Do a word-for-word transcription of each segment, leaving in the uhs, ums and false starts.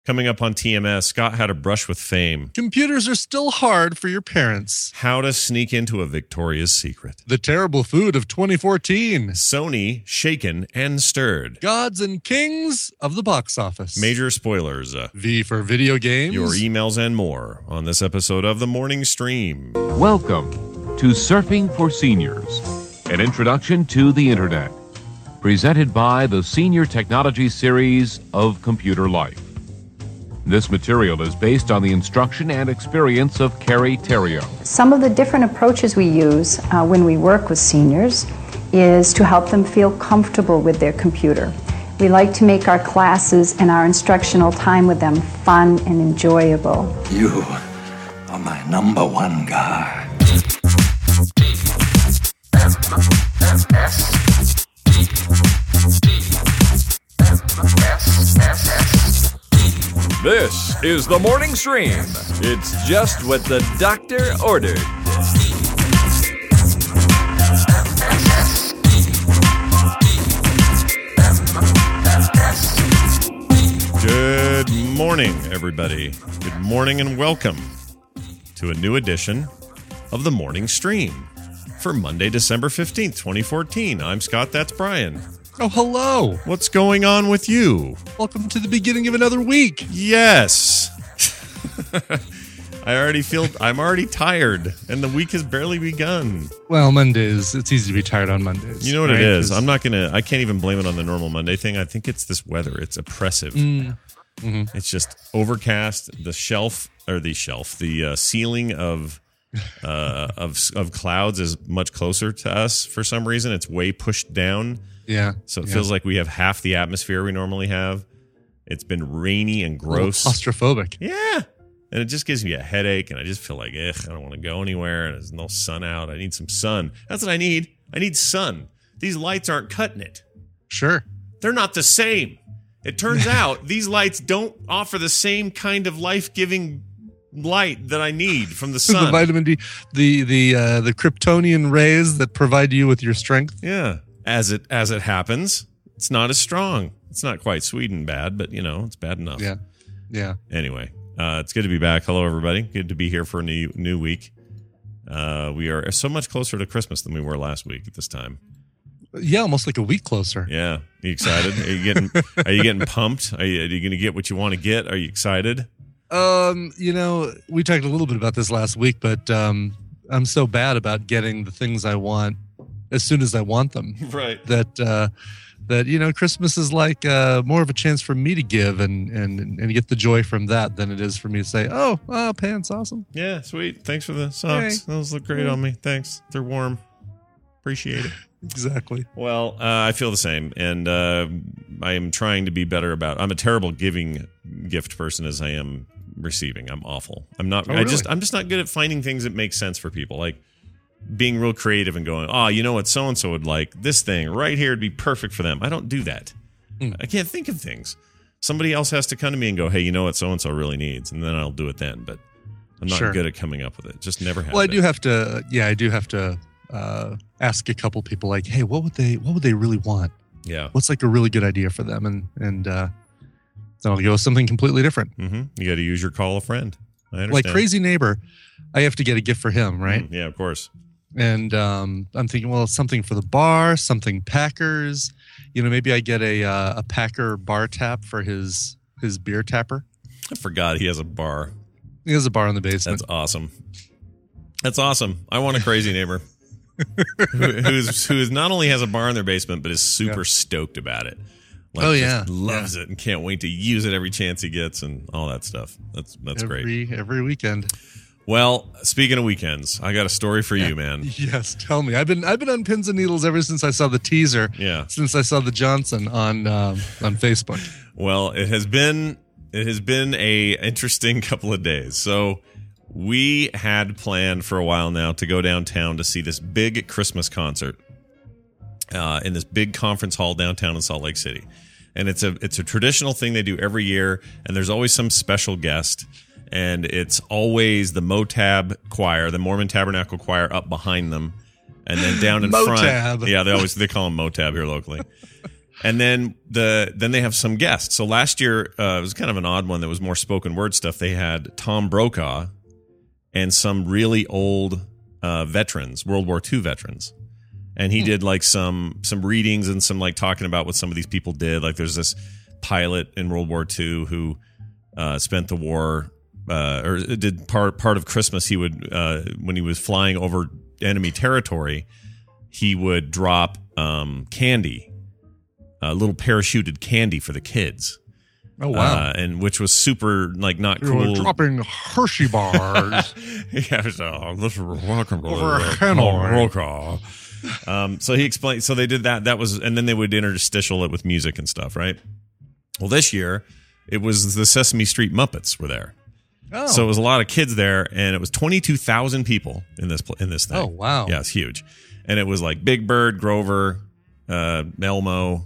Coming up on T M S, Scott had a brush with fame. Computers are still hard for your parents. How to sneak into a Victoria's Secret. The terrible food of twenty fourteen. Sony shaken and stirred. Gods and kings of the box office. Major spoilers. Uh, V for video games. Your emails and more on this episode of The Morning Stream. Welcome to Surfing for Seniors, an introduction to the Internet. Presented by the Senior Technology Series of Computer Life. This material is based on the instruction and experience of Carrie Theriault. Some of the different approaches we use uh, when we work with seniors is to help them feel comfortable with their computer. We like to make our classes and our instructional time with them fun and enjoyable. You are my number one guy. This is the Morning Stream. It's just what the doctor ordered. Good morning, everybody. Good morning and welcome to a new edition of the Morning Stream for Monday, December fifteenth, twenty fourteen. I'm Scott, that's Brian. Oh, hello. What's going on with you? Welcome to the beginning of another week. Yes. I already feel, I'm already tired, and the week has barely begun. Well, Mondays, it's easy to be tired on Mondays. You know what right? it is? I'm not going to, I can't even blame it on the normal Monday thing. I think it's this weather. It's oppressive. Mm. Mm-hmm. It's just overcast. The shelf, or the shelf, the uh, ceiling of, uh, of, of clouds is much closer to us for some reason. It's way pushed down. Yeah. So it yeah. feels like we have half the atmosphere we normally have. It's been rainy and gross. Claustrophobic. Yeah. And it just gives me a headache, and I just feel like, ugh, I don't want to go anywhere, and there's no sun out. I need some sun. That's what I need. I need sun. These lights aren't cutting it. Sure. They're not the same. It turns out these lights don't offer the same kind of life-giving light that I need from the sun. The vitamin D, the the uh, the Kryptonian rays that provide you with your strength. Yeah. As it as it happens, it's not as strong. It's not quite Sweden bad, but, you know, it's bad enough. Yeah. Yeah. Anyway, uh, it's good to be back. Hello, everybody. Good to be here for a new, new week. Uh, we are so much closer to Christmas than we were last week at this time. Yeah, almost like a week closer. Yeah. Are you excited? Are you getting Are you getting pumped? Are you, are you going to get what you want to get? Are you excited? Um, you know, we talked a little bit about this last week, but um, I'm so bad about getting the things I want as soon as I want them. Right. That, uh, that you know, Christmas is like uh, more of a chance for me to give and, and, and get the joy from that than it is for me to say, oh, oh pants, awesome. Yeah, sweet. Thanks for the socks. Hey. Those look great on me. Thanks. They're warm. Appreciate it. Exactly. Well, uh, I feel the same, and uh, I am trying to be better about. I'm a terrible giving gift person as I am receiving. I'm awful. I'm not. Oh, I really? just. I'm just not good at finding things that make sense for people. Like being real creative and going, oh, you know what, so and so would like this thing right here would be perfect for them. I don't do that. Mm. I can't think of things. Somebody else has to come to me and go, hey, you know what, so and so really needs, and then I'll do it then. But I'm not Sure. good at coming up with it. Just never have. Well, I been. do have to. Yeah, I do have to uh, ask a couple people like, hey, what would they? What would they really want? Yeah. What's like a really good idea for them? And and uh, then I'll go with something completely different. Mm-hmm. You got to use your call a friend. I understand. Like Crazy Neighbor, I have to get a gift for him, right? Mm, yeah, of course. And um, I'm thinking, well, something for the bar, something Packers. You know, maybe I get a uh, a Packer bar tap for his his beer tapper. I forgot he has a bar. He has a bar in the basement. That's awesome. That's awesome. I want a crazy neighbor who, who's who is not only has a bar in their basement, but is super Yeah. stoked about it. Like, Oh, just yeah. loves Yeah. it and can't wait to use it every chance he gets and all that stuff. That's that's every, great. Every weekend. Well, speaking of weekends, I got a story for you, man. Yes, tell me. I've been I've been on pins and needles ever since I saw the teaser. Yeah. Since I saw the Johnson on um, on Facebook. Well, it has been it has been a interesting couple of days. So we had planned for a while now to go downtown to see this big Christmas concert uh, in this big conference hall downtown in Salt Lake City, and it's a it's a traditional thing they do every year, and there's always some special guest. And it's always the Motab Choir, the Mormon Tabernacle Choir, up behind them, and then down in Motab. front. Yeah, they always they call them Motab here locally. And then the then they have some guests. So last year uh, it was kind of an odd one that was more spoken word stuff. They had Tom Brokaw and some really old uh, veterans, World War Two veterans. And he did like some some readings and some like talking about what some of these people did. Like there's this pilot in World War Two who uh, spent the war uh, or did part part of Christmas. He would uh, when he was flying over enemy territory, he would drop um, candy, a little parachuted candy for the kids. Oh wow! Uh, and which was super like not You cool. were dropping Hershey bars. Yeah, so this is welcome to Over the- Hanoi. Brokaw. Um, so he explained. So they did that. That was, and then they would interstitial it with music and stuff, right? Well, this year it was the Sesame Street Muppets were there. Oh. So it was a lot of kids there, and it was twenty-two thousand people in this pl- in this thing. Oh, wow. Yeah, it's huge. And it was like Big Bird, Grover, uh, Elmo.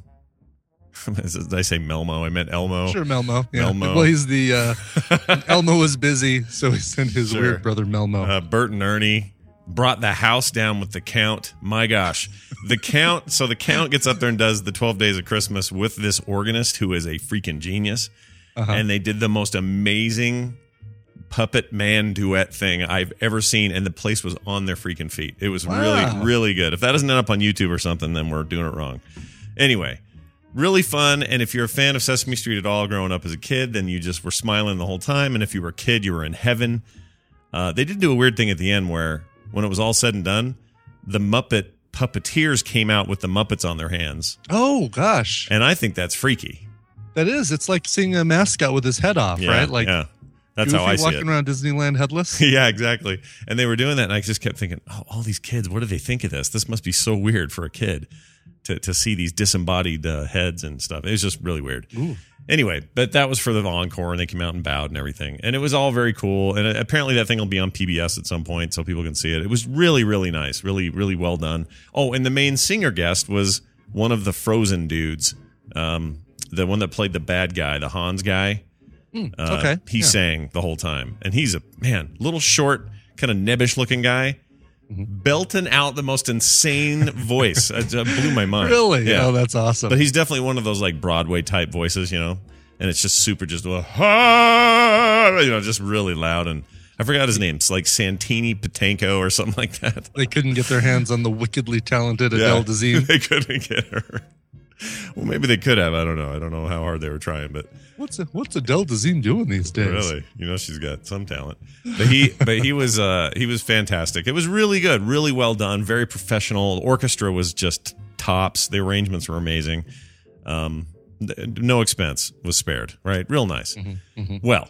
Did I say Melmo? I meant Elmo. Sure, Melmo. Yeah. Melmo. Well, he's the uh, Elmo was busy, so he sent his Sure. weird brother Melmo. Uh, Bert and Ernie brought the house down with the Count. My gosh. The Count. So the Count gets up there and does the twelve Days of Christmas with this organist who is a freaking genius. Uh-huh. And they did the most amazing puppet man duet thing I've ever seen. And the place was on their freaking feet. It was Wow. really, really good. If that doesn't end up on YouTube or something, then we're doing it wrong. Anyway. Really fun, and if you're a fan of Sesame Street at all growing up as a kid, then you just were smiling the whole time, and if you were a kid, you were in heaven. Uh, they did do a weird thing at the end where, when it was all said and done, the Muppet puppeteers came out with the Muppets on their hands, Oh gosh, and I think that's freaky. that is. It's like seeing a mascot with his head off, Yeah, right? Like yeah. That's Goofy how I see walking it. around Disneyland headless. Yeah, exactly. And they were doing that, and I just kept thinking, oh, all these kids, what do they think of this? This must be so weird for a kid to, to see these disembodied uh, heads and stuff. It was just really weird. Ooh. Anyway, but that was for the encore, and they came out and bowed and everything. And it was all very cool. And apparently that thing will be on P B S at some point so people can see it. It was really, really nice. Really, really well done. Oh, and the main singer guest was one of the Frozen dudes, um, the one that played the bad guy, the Hans guy. Uh, okay. He Yeah. sang the whole time. And he's a, man, little short, kind of nebbish looking guy. Belting out the most insane voice. It uh, blew my mind. Really? Yeah. Oh, that's awesome. But he's definitely one of those like Broadway type voices, you know? And it's just super, just, uh, "Ah," you know, just really loud. And I forgot his name. It's like Santini Patenko or something like that. They couldn't get their hands on the wickedly talented Adele Dazeem. They couldn't get her. Well, maybe they could have. I don't know. I don't know how hard they were trying, but What's what's Adele Dazeem doing these days? really, you know, she's got some talent. But he, but he was, uh, he was fantastic. It was really good, really well done, very professional. The orchestra was just tops. The arrangements were amazing. Um, th- no expense was spared. Right, real nice. Mm-hmm, mm-hmm. Well,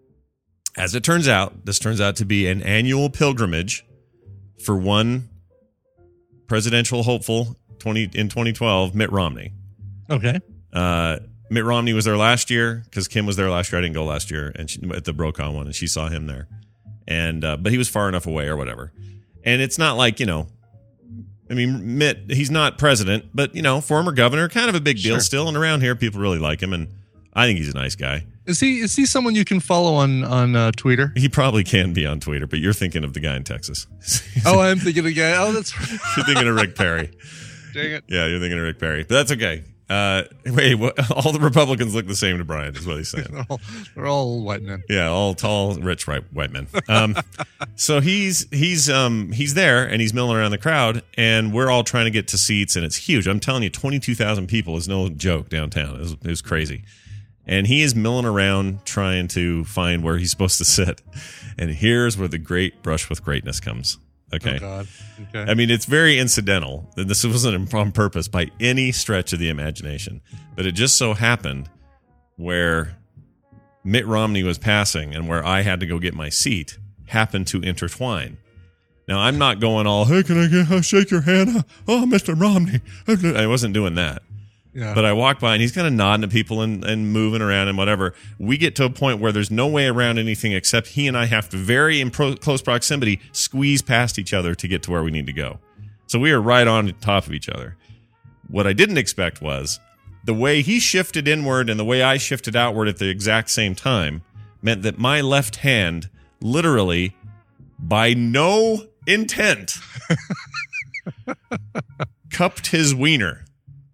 as it turns out, this turns out to be an annual pilgrimage for one presidential hopeful twenty in twenty twelve, Mitt Romney. Okay. Uh, Mitt Romney was there last year because Kim was there last year. I didn't go last year, and she, at the Brokaw one, and she saw him there. And uh, but he was far enough away or whatever. And it's not like, you know, I mean, Mitt, he's not president, but you know, former governor, kind of a big deal Sure. still. And around here, people really like him, and I think he's a nice guy. Is he is he someone you can follow on on uh, Twitter? He probably can be on Twitter, but you're thinking of the guy in Texas. Oh, I'm thinking of guy. Oh, that's right. You're thinking of Rick Perry. Dang it. Yeah, you're thinking of Rick Perry, but that's okay. Uh, wait, what, all the Republicans look the same to Brian, is what he's saying. They're all, they're all white men. Yeah, all tall, rich, right, white men. Um, so he's he's um he's there and he's milling around the crowd, and we're all trying to get to seats, and it's huge. I'm telling you, twenty-two thousand people is no joke downtown. It was, it was crazy, and he is milling around trying to find where he's supposed to sit. And here's where the great brush with greatness comes. Okay. Oh God. Okay. I mean, it's very incidental. This wasn't on purpose by any stretch of the imagination. But it just so happened where Mitt Romney was passing and where I had to go get my seat happened to intertwine. Now, I'm not going all, hey, can I get, uh, shake your hand? Oh, Mister Romney. I wasn't doing that. Yeah. But I walk by and he's kind of nodding at people and, and moving around and whatever. We get to a point where there's no way around anything except he and I have to, very in pro- close proximity, squeeze past each other to get to where we need to go. So we are right on top of each other. What I didn't expect was the way he shifted inward and the way I shifted outward at the exact same time meant that my left hand literally, by no intent, cupped his wiener.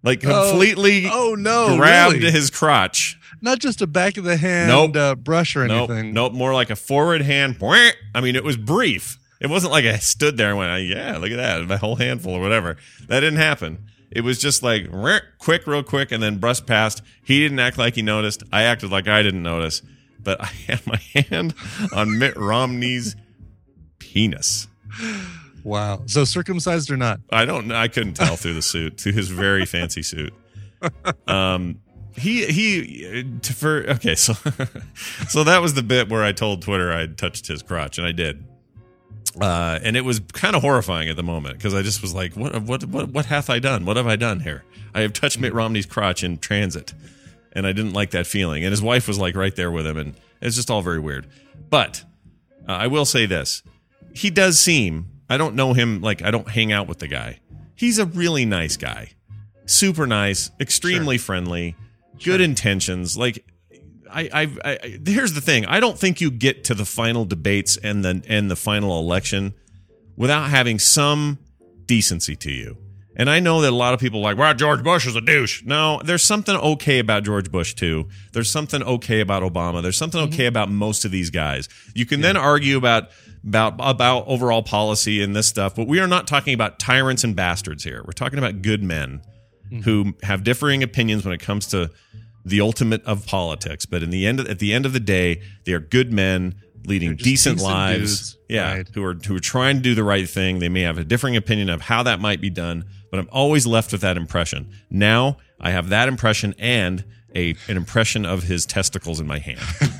Like completely Oh, oh no. grabbed really? his crotch. Not just a back of the hand Nope. uh, brush or Nope, anything. nope, more like a forward hand. I mean, it was brief. It wasn't like I stood there and went, yeah, look at that, my whole handful or whatever. That didn't happen. It was just like quick, real quick, and then brushed past. He didn't act like he noticed. I acted like I didn't notice. But I had my hand on Mitt Romney's penis. Wow. So circumcised or not? I don't know. I couldn't tell through the suit, through his very fancy suit. Um, he, he, for, okay, so, so that was the bit where I told Twitter I'd touched his crotch, and I did. Uh, and it was kind of horrifying at the moment because I just was like, what, what, what, what hath I done? What have I done here? I have touched Mitt Romney's crotch in transit, and I didn't like that feeling. And his wife was like right there with him, and it's just all very weird. But uh, I will say this. He does seem, I don't know him, like I don't hang out with the guy. He's a really nice guy. Super nice, extremely Sure. friendly, Sure. good intentions. Like, I, I, I, here's the thing. I don't think you get to the final debates and the and the final election without having some decency to you. And I know that a lot of people are like, well, George Bush is a douche. No, there's something okay about George Bush too. There's something okay about Obama. There's something okay about most of these guys. You can then argue about about about overall policy and this stuff, but we are not talking about tyrants and bastards here. We're talking about good men who have differing opinions when it comes to the ultimate of politics, but in the end, at the end of the day, they are good men leading They're just decent, decent lives. dudes, Yeah, right. who are who are trying to do the right thing. They may have a differing opinion of how that might be done, but I'm always left with that impression. Now I have that impression and a an impression of his testicles in my hand.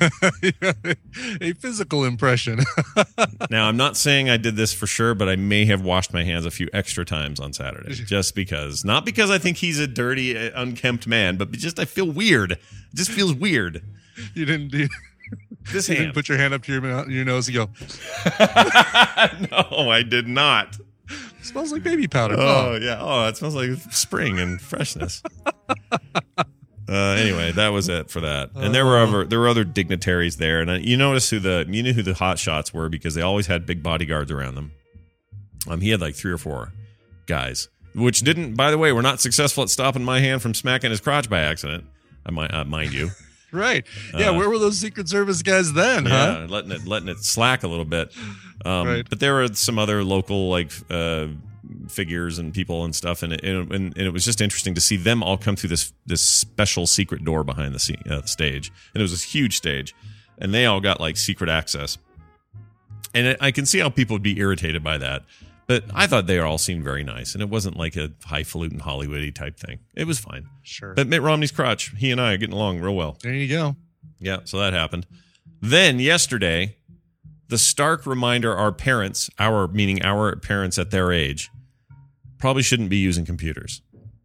A physical impression. Now I'm not saying I did this for sure, but I may have washed my hands a few extra times on Saturday, just because. Not because I think he's a dirty, uh, unkempt man, but just I feel weird. It just feels weird. You didn't do. This You hand. didn't put your hand up to your, mouth, your nose and go, No, I did not. smells like baby powder. Oh, yeah. Oh, it smells like spring and freshness. Uh, anyway, that was it for that. And there were other there were other dignitaries there, and I, you notice who the you knew who the hot shots were because they always had big bodyguards around them. Um, he had like three or four guys, which didn't. By the way, were not successful at stopping my hand from smacking his crotch by accident. I might uh, mind you. Right. Yeah, Uh, where were those Secret Service guys then, Yeah, huh? letting it letting it slack a little bit. Um, Right. But there were some other local like uh, figures and people and stuff, and it, and, and it was just interesting to see them all come through this this special secret door behind the scene, uh, the stage, and it was this huge stage, and they all got like secret access. And it, I can see how people would be irritated by that, but I thought they all seemed very nice, and it wasn't like a highfalutin Hollywoody type thing. It was fine. Sure. But Mitt Romney's crotch, he and I are getting along real well. There you go. Yeah, so that happened. Then yesterday, the stark reminder our parents, our meaning our parents at their age, probably shouldn't be using computers.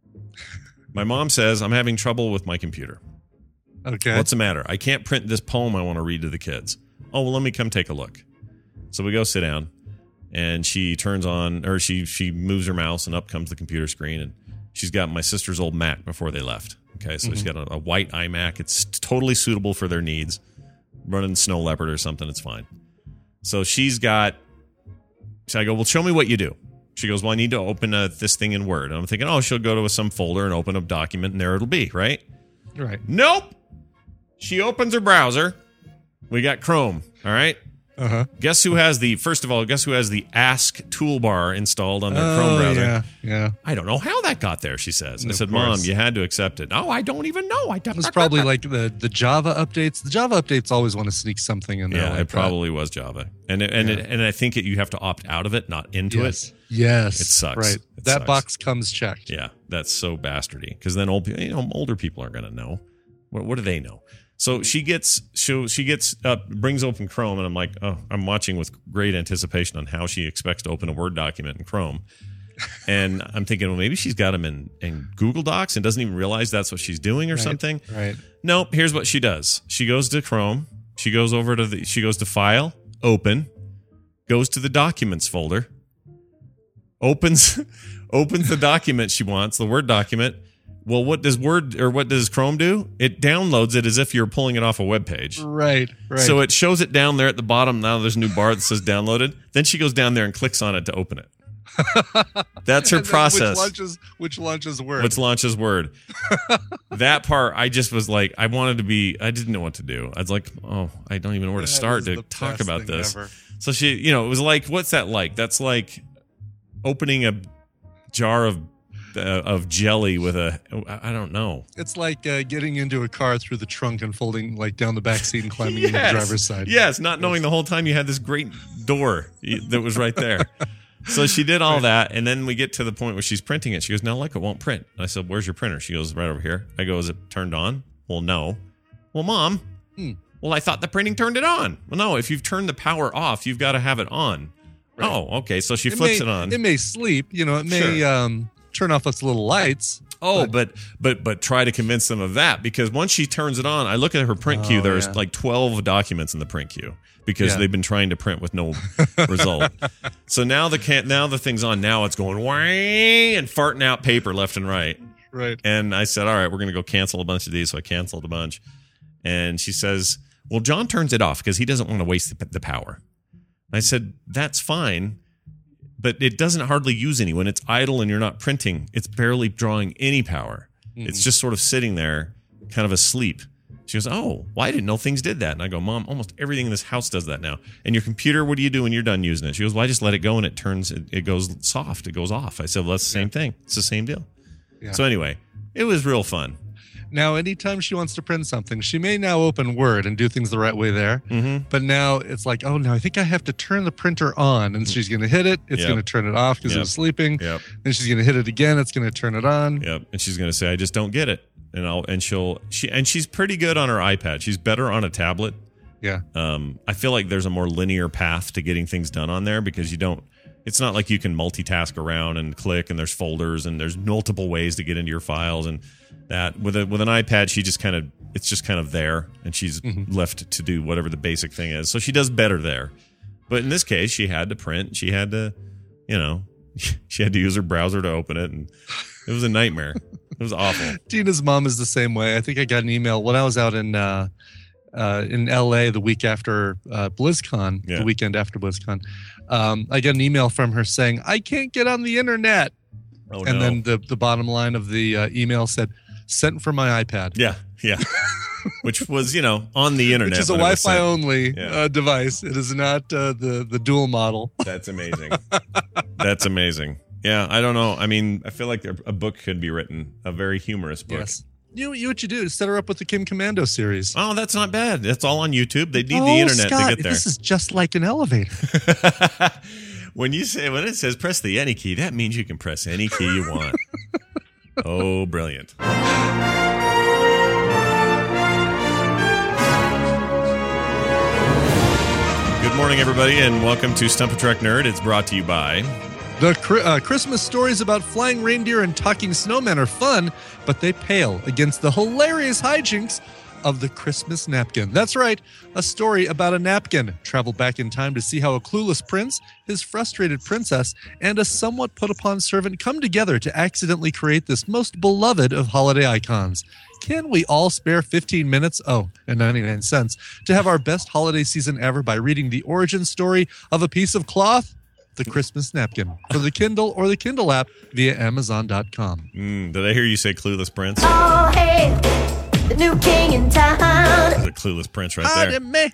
My mom says, I'm having trouble with my computer. Okay. What's the matter? I can't print this poem I want to read to the kids. Oh, well, let me come take a look. So we go sit down, and she turns on, or she she moves her mouse, and up comes the computer screen, and she's got my sister's old Mac before they left. Okay, so she's got a, a white iMac. It's totally suitable for their needs. Running Snow Leopard or something, it's fine. So she's got, so I go, well, show me what you do. She goes, well, I need to open a, this thing in Word. And I'm thinking, oh, she'll go to some folder and open a document, and there it'll be, right? Right. Nope. She opens her browser. We got Chrome, all right? Uh-huh. Guess who has the, first of all, guess who has the Ask toolbar installed on their Oh, Chrome browser? yeah, yeah. I don't know how that got there, she says. I Of said, course. Mom, you had to accept it. Oh, I don't even know. I It was probably like the, the Java updates. The Java updates always want to sneak something in there. Yeah, like it probably was Java. And it, and Yeah. it, and I think it, you have to opt out of it, not into that. it. Yes. Yes. It sucks. Right. It that sucks. box comes checked. Yeah, that's so bastardy. Because then old, you know, older people aren't going to know. What, what do they know? So she gets, she, she gets up, brings open Chrome, and I'm like, oh, I'm watching with great anticipation on how she expects to open a Word document in Chrome. And I'm thinking, well, maybe she's got them in, in Google Docs and doesn't even realize that's what she's doing or Right, something. Right. Nope. Here's what she does. She goes to Chrome. She goes over to the, she goes to File, Open, goes to the Documents folder, opens, opens the document she wants, the Word document. Well, what does Word or what does Chrome do? It downloads it as if you're pulling it off a web page. Right. Right. So it shows it down there at the bottom. Now there's a new bar that says downloaded. Then she goes down there and clicks on it to open it. That's her And then process. Which launches, which launches word. Which launches word. That part, I just was like, I wanted to be, I didn't know what to do. I was like, oh, I don't even know where to That start is to the talk best about thing this. ever. So she, you know, it was like, what's that like? That's like opening a jar of uh, of jelly with a, I don't know. It's like uh, getting into a car through the trunk and folding like down the back seat and climbing into the Yes. driver's side. Yes, not knowing the whole time you had this great door that was right there. So she did all that, and then we get to the point where she's printing it. She goes, "No, look, it won't print." And I said, "Where's your printer?" She goes, "Right over here." I go, "Is it turned on?" "Well, no." "Well, Mom, Hmm. well, I thought the printing turned it on." "Well, no, if you've turned the power off, you've got to have it on." Right. "Oh, okay." So she It flips may, it on. It may sleep, you know, it may Sure. um, turn off its little lights. Oh, but but but try to convince them of that, because once she turns it on, I look at her print queue. Oh, There's yeah. like twelve documents in the print queue because Yeah. they've been trying to print with no result. So now the can now the thing's on. Now it's going wah and farting out paper left and right. Right. And I said, "All right, we're going to go cancel a bunch of these." So I canceled a bunch. And she says, "Well, John turns it off because he doesn't want to waste the, the power." I said, "That's fine. But it doesn't hardly use any. When it's idle and you're not printing, it's barely drawing any power. Mm-hmm. It's just sort of sitting there, kind of asleep." She goes, "Oh, well, I didn't know things did that." And I go, "Mom, almost everything in this house does that now. And your computer, what do you do when you're done using it?" She goes, "Well, I just let it go and it turns, it, it goes soft. It goes off." I said, "Well, that's the same thing. It's the same deal." Yeah. So anyway, it was real fun. Now, anytime she wants to print something, she may now open Word and do things the right way there. Mm-hmm. But now it's like, oh, no, I think I have to turn the printer on. And she's going to hit it. It's Yep. going to turn it off because Yep. it was sleeping. Yep. Then she's going to hit it again. It's going to turn it on. Yep. And she's going to say, "I just don't get it." And I'll, and she'll, she, and she's pretty good on her iPad. She's better on a tablet. Yeah. Um, I feel like there's a more linear path to getting things done on there because you don't, it's not like you can multitask around and click and there's folders and there's multiple ways to get into your files and that. With a, with an iPad, she just kind of, it's just kind of there and she's Mm-hmm. left to do whatever the basic thing is. So she does better there. But in this case, she had to print. She had to, you know, she had to use her browser to open it. And it was a nightmare. It was awful. Tina's mom is the same way. I think I got an email when I was out in uh, uh, in L A the week after uh, BlizzCon, Yeah. the weekend after BlizzCon. Um, I got an email from her saying, "I can't get on the internet." Oh, and no. then the, the bottom line of the uh, email said, "Sent from my iPad." Yeah, yeah. Which was, you know, on the internet. Which is a when it was Wi-Fi sent. only Yeah. uh, device. It is not uh, the the dual model. That's amazing. That's amazing. Yeah, I don't know. I mean, I feel like there- a book could be written, a very humorous book. Yes. You you what you do is set her up with the Kim Commando series. Oh, that's not bad. That's all on YouTube. They need Oh, the internet Scott, to get there. This is just like an elevator. When you say when it says press the any key, that means you can press any key you want. Oh, brilliant. Good morning, everybody, and welcome to Stump a Trek Nerd. It's brought to you by The cri- uh, Christmas stories about flying reindeer and talking snowmen are fun, but they pale against the hilarious hijinks of the Christmas napkin. That's right, a story about a napkin. Travel back in time to see how a clueless prince, his frustrated princess, and a somewhat put-upon servant come together to accidentally create this most beloved of holiday icons. Can we all spare fifteen minutes, oh, and ninety-nine cents, to have our best holiday season ever by reading the origin story of a piece of cloth? The Christmas napkin for the Kindle or the Kindle app via amazon dot com. Mm, did I hear you say Clueless Prince? Oh, hey, the new king in town. There's a Clueless Prince right I there. am man.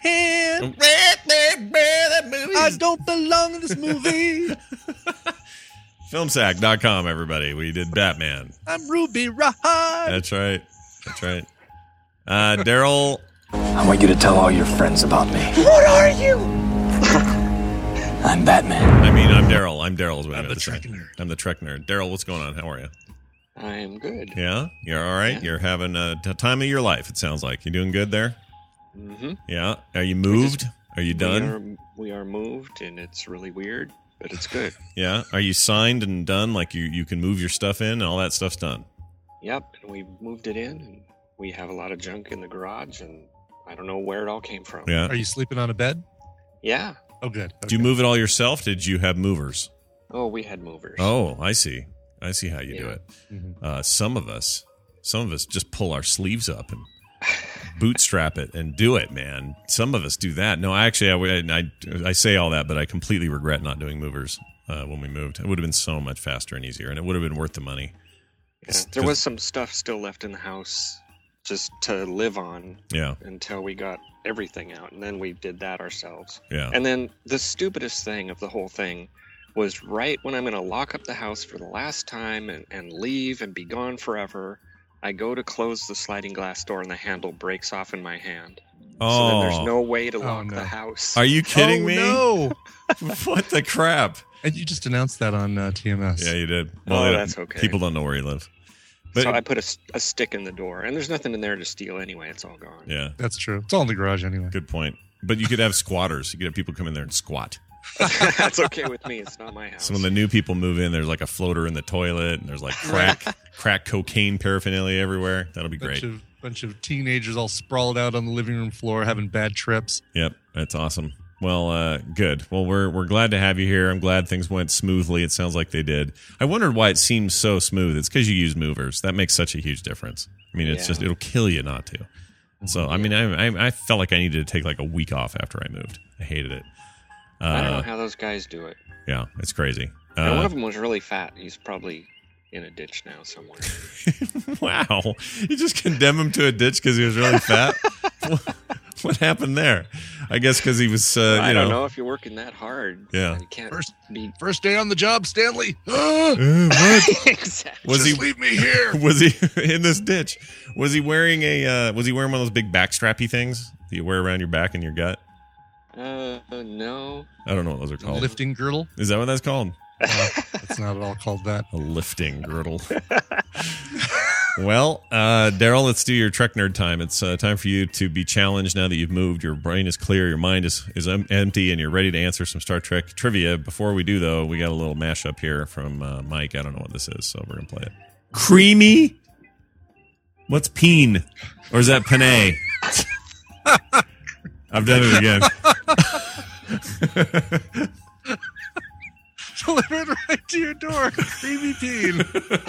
I don't belong in this movie. Filmsack dot com, everybody. We did Batman. I'm Ruby Rod. That's right. That's right. Uh, Daryl. I want you to tell all your friends about me. What are you? I'm Batman. I mean, I'm Daryl. I'm Daryl. Is what I I'm meant the to say. Trek nerd. I'm the Trek nerd. Daryl, what's going on? How are you? I am good. Yeah, you're all right. Yeah. You're having a t- time of your life. It sounds like you doing good there. Mm-hmm. Yeah. Are you moved? Are you We done? are, we are moved, and it's really weird, but it's good. Yeah. Are you signed and done? Like you, you can move your stuff in and all that stuff's done. Yep, and we moved it in, and we have a lot of junk in the garage, and I don't know where it all came from. Yeah. Are you sleeping on a bed? Yeah. Oh, good. Did you move it all yourself? Did you have movers? Oh, we had movers. Oh, I see. I see how you do Yeah. it. Mhm. Uh, some of us, some of us just pull our sleeves up and bootstrap it and do it, man. Some of us do that. No, actually, I, I, I say all that, but I completely regret not doing movers. uh, when we moved. It would have been so much faster and easier, and it would have been worth the money. Yeah, there was some stuff still left in the house just to live on. Yeah. Until we got everything out, and then we did that ourselves. Yeah. And then the stupidest thing of the whole thing was right when I'm going to lock up the house for the last time and, and leave and be gone forever, I go to close the sliding glass door and the handle breaks off in my hand. Oh. So then there's no way to lock Oh, no. the house. Are you kidding oh, me? No. What the crap? And you just announced that on uh, T M S. Yeah, you did. Oh, they don't- that's okay. People don't know where you live. But so I put a, s- a stick in the door, and there's nothing in there to steal anyway. It's all gone. yeah, That's true. It's all in the garage anyway. good point. But you could have squatters. You could have people come in there and squat. That's okay with me. It's not my house. So when the new people move in, there's like a floater in the toilet, and there's like crack, crack cocaine paraphernalia everywhere. That'll be Bunch great. of, bunch of teenagers all sprawled out on the living room floor having bad trips. Yep, that's awesome. Well, uh, good. Well, we're we're glad to have you here. I'm glad things went smoothly. It sounds like they did. I wondered why it seems so smooth. It's because you use movers. That makes such a huge difference. I mean, it's Yeah. just it'll kill you not to. So, I mean, I, I I felt like I needed to take like a week off after I moved. I hated it. Uh, I don't know how those guys do it. Yeah, it's crazy. And one Uh, of them was really fat. He's probably in a ditch now somewhere. wow, you just condemn him to a ditch because he was really fat. What happened there? I guess because he was. Uh, I you don't know, know if you're working that hard. Yeah. You can't First- be. First day on the job, Stanley. Uh, what? Exactly. Was he? Just leave me here. Was he in this ditch? Was he wearing a? Uh, was he wearing one of those big backstrappy things that you wear around your back and your gut? Uh, no. I don't know what those are called. Lifting girdle. Is that what that's called? Uh, it's not at all called that. A lifting girdle. Well, uh, Daryl, let's do your Trek nerd time. It's uh, time for you to be challenged now that you've moved. Your brain is clear, your mind is, is em- empty, and you're ready to answer some Star Trek trivia. Before we do, though, we got a little mashup here from uh, Mike. I don't know what this is, so we're going to play it. Creamy? What's peen? Or is that penne? I've done it again. Delivered right to your door. Creamy peen.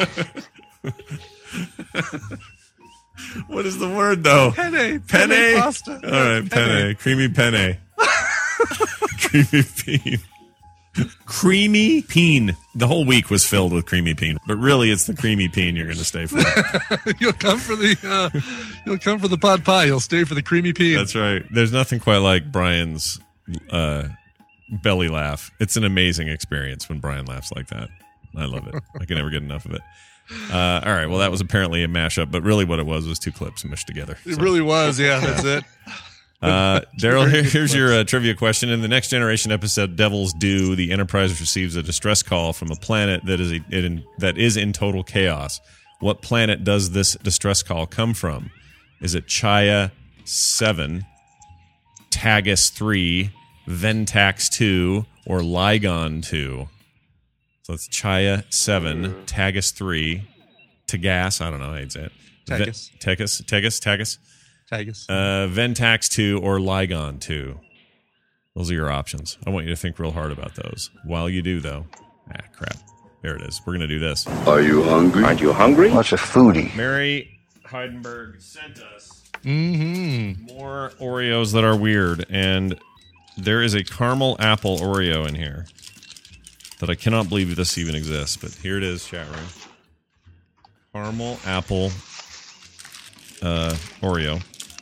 What is the word, though? Penne. Penne? Penne pasta. All right, penne. Creamy penne. Creamy peen. Creamy peen. The whole week was filled with creamy peen, but really it's the creamy peen you're going to stay for. You'll come for the uh, you'll come for the pot pie. You'll stay for the creamy peen. That's right. There's nothing quite like Brian's uh, belly laugh. It's an amazing experience when Brian laughs like that. I love it. I can never get enough of it. Uh, all right. Well, that was apparently a mashup, but really what it was was two clips mushed together. It So, really was. Yeah, that's it. uh, Daryl, very here, good here's clips. your uh, trivia question. In the Next Generation episode, Devil's Due, the Enterprise receives a distress call from a planet that is a, it in, that is in total chaos. What planet does this distress call come from? Is it Chaya seven, Tagus three, Ventax two, or Ligon two? So it's Chaya seven, Tagus three, Tagas, I don't know how you'd say it. Tagus. Ve- Tagus, Tagus, Tagus. Tagus. Uh, Ventax two or Ligon two. Those are your options. I want you to think real hard about those. While you do, though, ah, crap. There it is. We're going to do this. Are you hungry? Aren't you hungry? What's a foodie? Mary Heidenberg sent us Mm-hmm. more Oreos that are weird, and there is a caramel apple Oreo in here that I cannot believe this even exists, but here it is, chat room. Caramel apple uh, Oreo.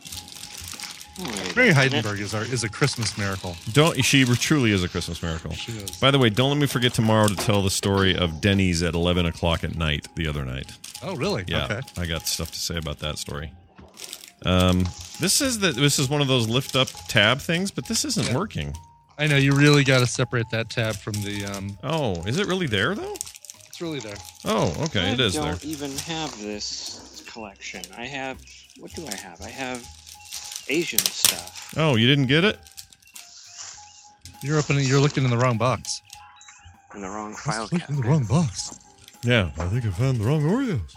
Mary Heidenberg is our is a Christmas miracle. Don't she truly is a Christmas miracle. She is. By the way, don't let me forget tomorrow to tell the story of Denny's at eleven o'clock at night the other night. Oh, really? Yeah, Okay. I got stuff to say about that story. Um, this is the this is one of those lift up tab things, but this isn't Yeah. working. I know you really got to separate that tab from the. Um, Oh, is it really there though? it's really there. Oh, okay, I it is there. don't even have this collection. I have. What do I have? I have Asian stuff. Oh, you didn't get it? You're opening. You're looking in the wrong box. In the wrong file Looking in cabinet. the wrong box. Yeah, I think I found the wrong Oreos.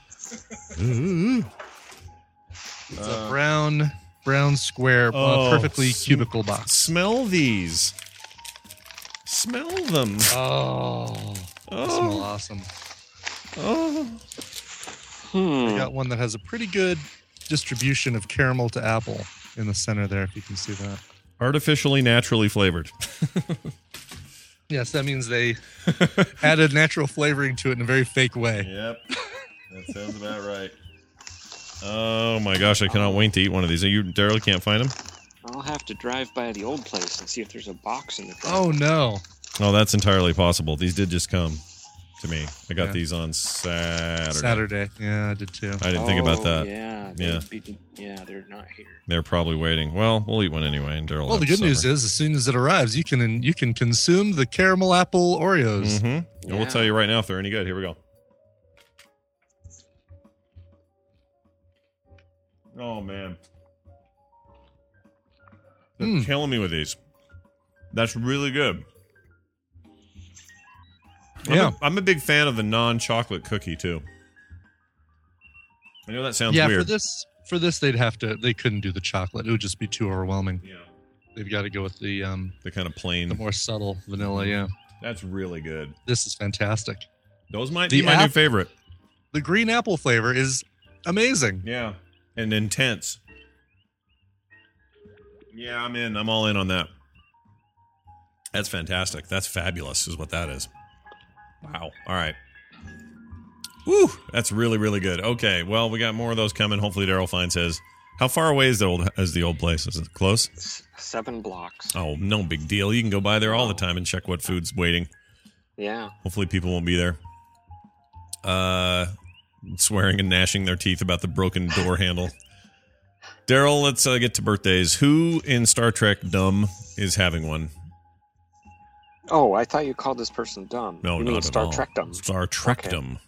It's a brown, brown square, Oh, uh, perfectly sm- cubical box. Smell these. Smell them. Oh, they smell Oh, awesome. oh. Hmm. I got one that has a pretty good distribution of caramel to apple in the center there, if you can see that. Artificially, naturally flavored. Yes, that means they added natural flavoring to it in a very fake way. Yep. That sounds about right. Oh my gosh, I cannot wait to eat one of these. Are you, Daryl, can't find them? I'll have to drive by the old place and see if there's a box in the front. Oh, no. Oh, that's entirely possible. These did just come to me. I got Yeah. these on Saturday. Saturday. Yeah, I did too. I didn't think about Oh, that. Yeah, Yeah. they'd Be, yeah, they're not here. They're probably waiting. Well, we'll eat one anyway, and Daryl will Well, the have good to news suffer. is, as soon as it arrives, you can you can consume the caramel apple Oreos. Mm-hmm. And we'll Yeah. tell you right now if they're any good. Here we go. Oh, man. They're Mm. killing me with these. That's really good. I'm Yeah. a, I'm a big fan of the non-chocolate cookie, too. I know that sounds Yeah, weird. for this for this they'd have to they couldn't do the chocolate. It would just be too overwhelming. Yeah. They've got to go with the um The kind of plain. the more subtle vanilla, yeah. That's really good. This is fantastic. Those might The be my new app- favorite. The green apple flavor is amazing. Yeah. And intense. Yeah, I'm in. I'm all in on that. That's fantastic. That's fabulous, is what that is. Wow. All right. Woo! That's really, really good. Okay. Well, we got more of those coming. Hopefully, Daryl finds his. How far away is the old is the old place? Is it close? S- Seven blocks. Oh, no big deal. You can go by there all the time and check what food's waiting. Yeah. Hopefully, people won't be there. Uh, swearing and gnashing their teeth about the broken door handle. Daryl, let's uh, get to birthdays. Who in Star Trek dumb is having one? Oh, I thought you called this person dumb. No, you not mean at Star all. Trek dumb. Star Trek dumb.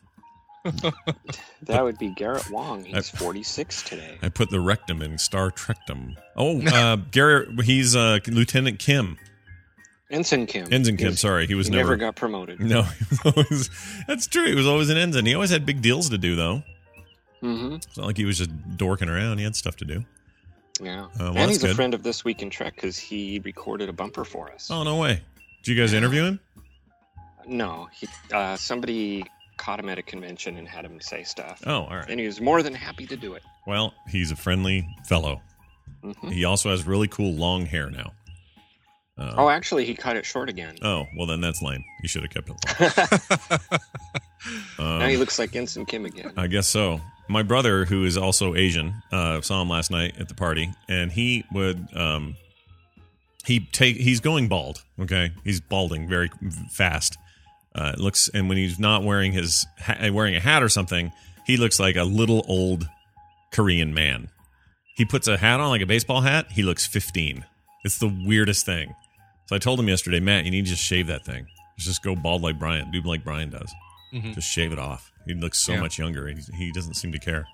That would be Garrett Wong. He's I- forty-six today. I put the rectum in Star Trekdom. Oh, uh, Garrett, he's uh, Lieutenant Kim. Ensign Kim. Ensign Kim, He's- sorry. He was he never. never got promoted. No, he was always, that's true. He was always an ensign. He always had big deals to do, though. Mm-hmm. It's not like he was just dorking around. He had stuff to do. Yeah. well, and that's he's good. a friend of This Week in Trek because he recorded a bumper for us. Oh, no way. Did you guys interview him? No, he, uh, somebody caught him at a convention and had him say stuff. Oh, all right. And he was more than happy to do it. Well, he's a friendly fellow. Mhm. He also has really cool long hair now. Uh, Oh, actually, he cut it short again. oh, well, then that's lame. You should have kept it long. Um, now he looks like Ensign Kim again. I guess so. My brother, who is also Asian, uh, saw him last night at the party, and he would um, he take he's going bald. Okay, he's balding very fast. Uh, it looks, and when he's not wearing his ha- wearing a hat or something, he looks like a little old Korean man. He puts a hat on, like a baseball hat. He looks fifteen. It's the weirdest thing. So I told him yesterday, Matt, you need to just shave that thing. Just go bald like Brian. Do like Brian does. Mhm. Just shave it off. He looks so Yeah. much younger. He, he doesn't seem to care.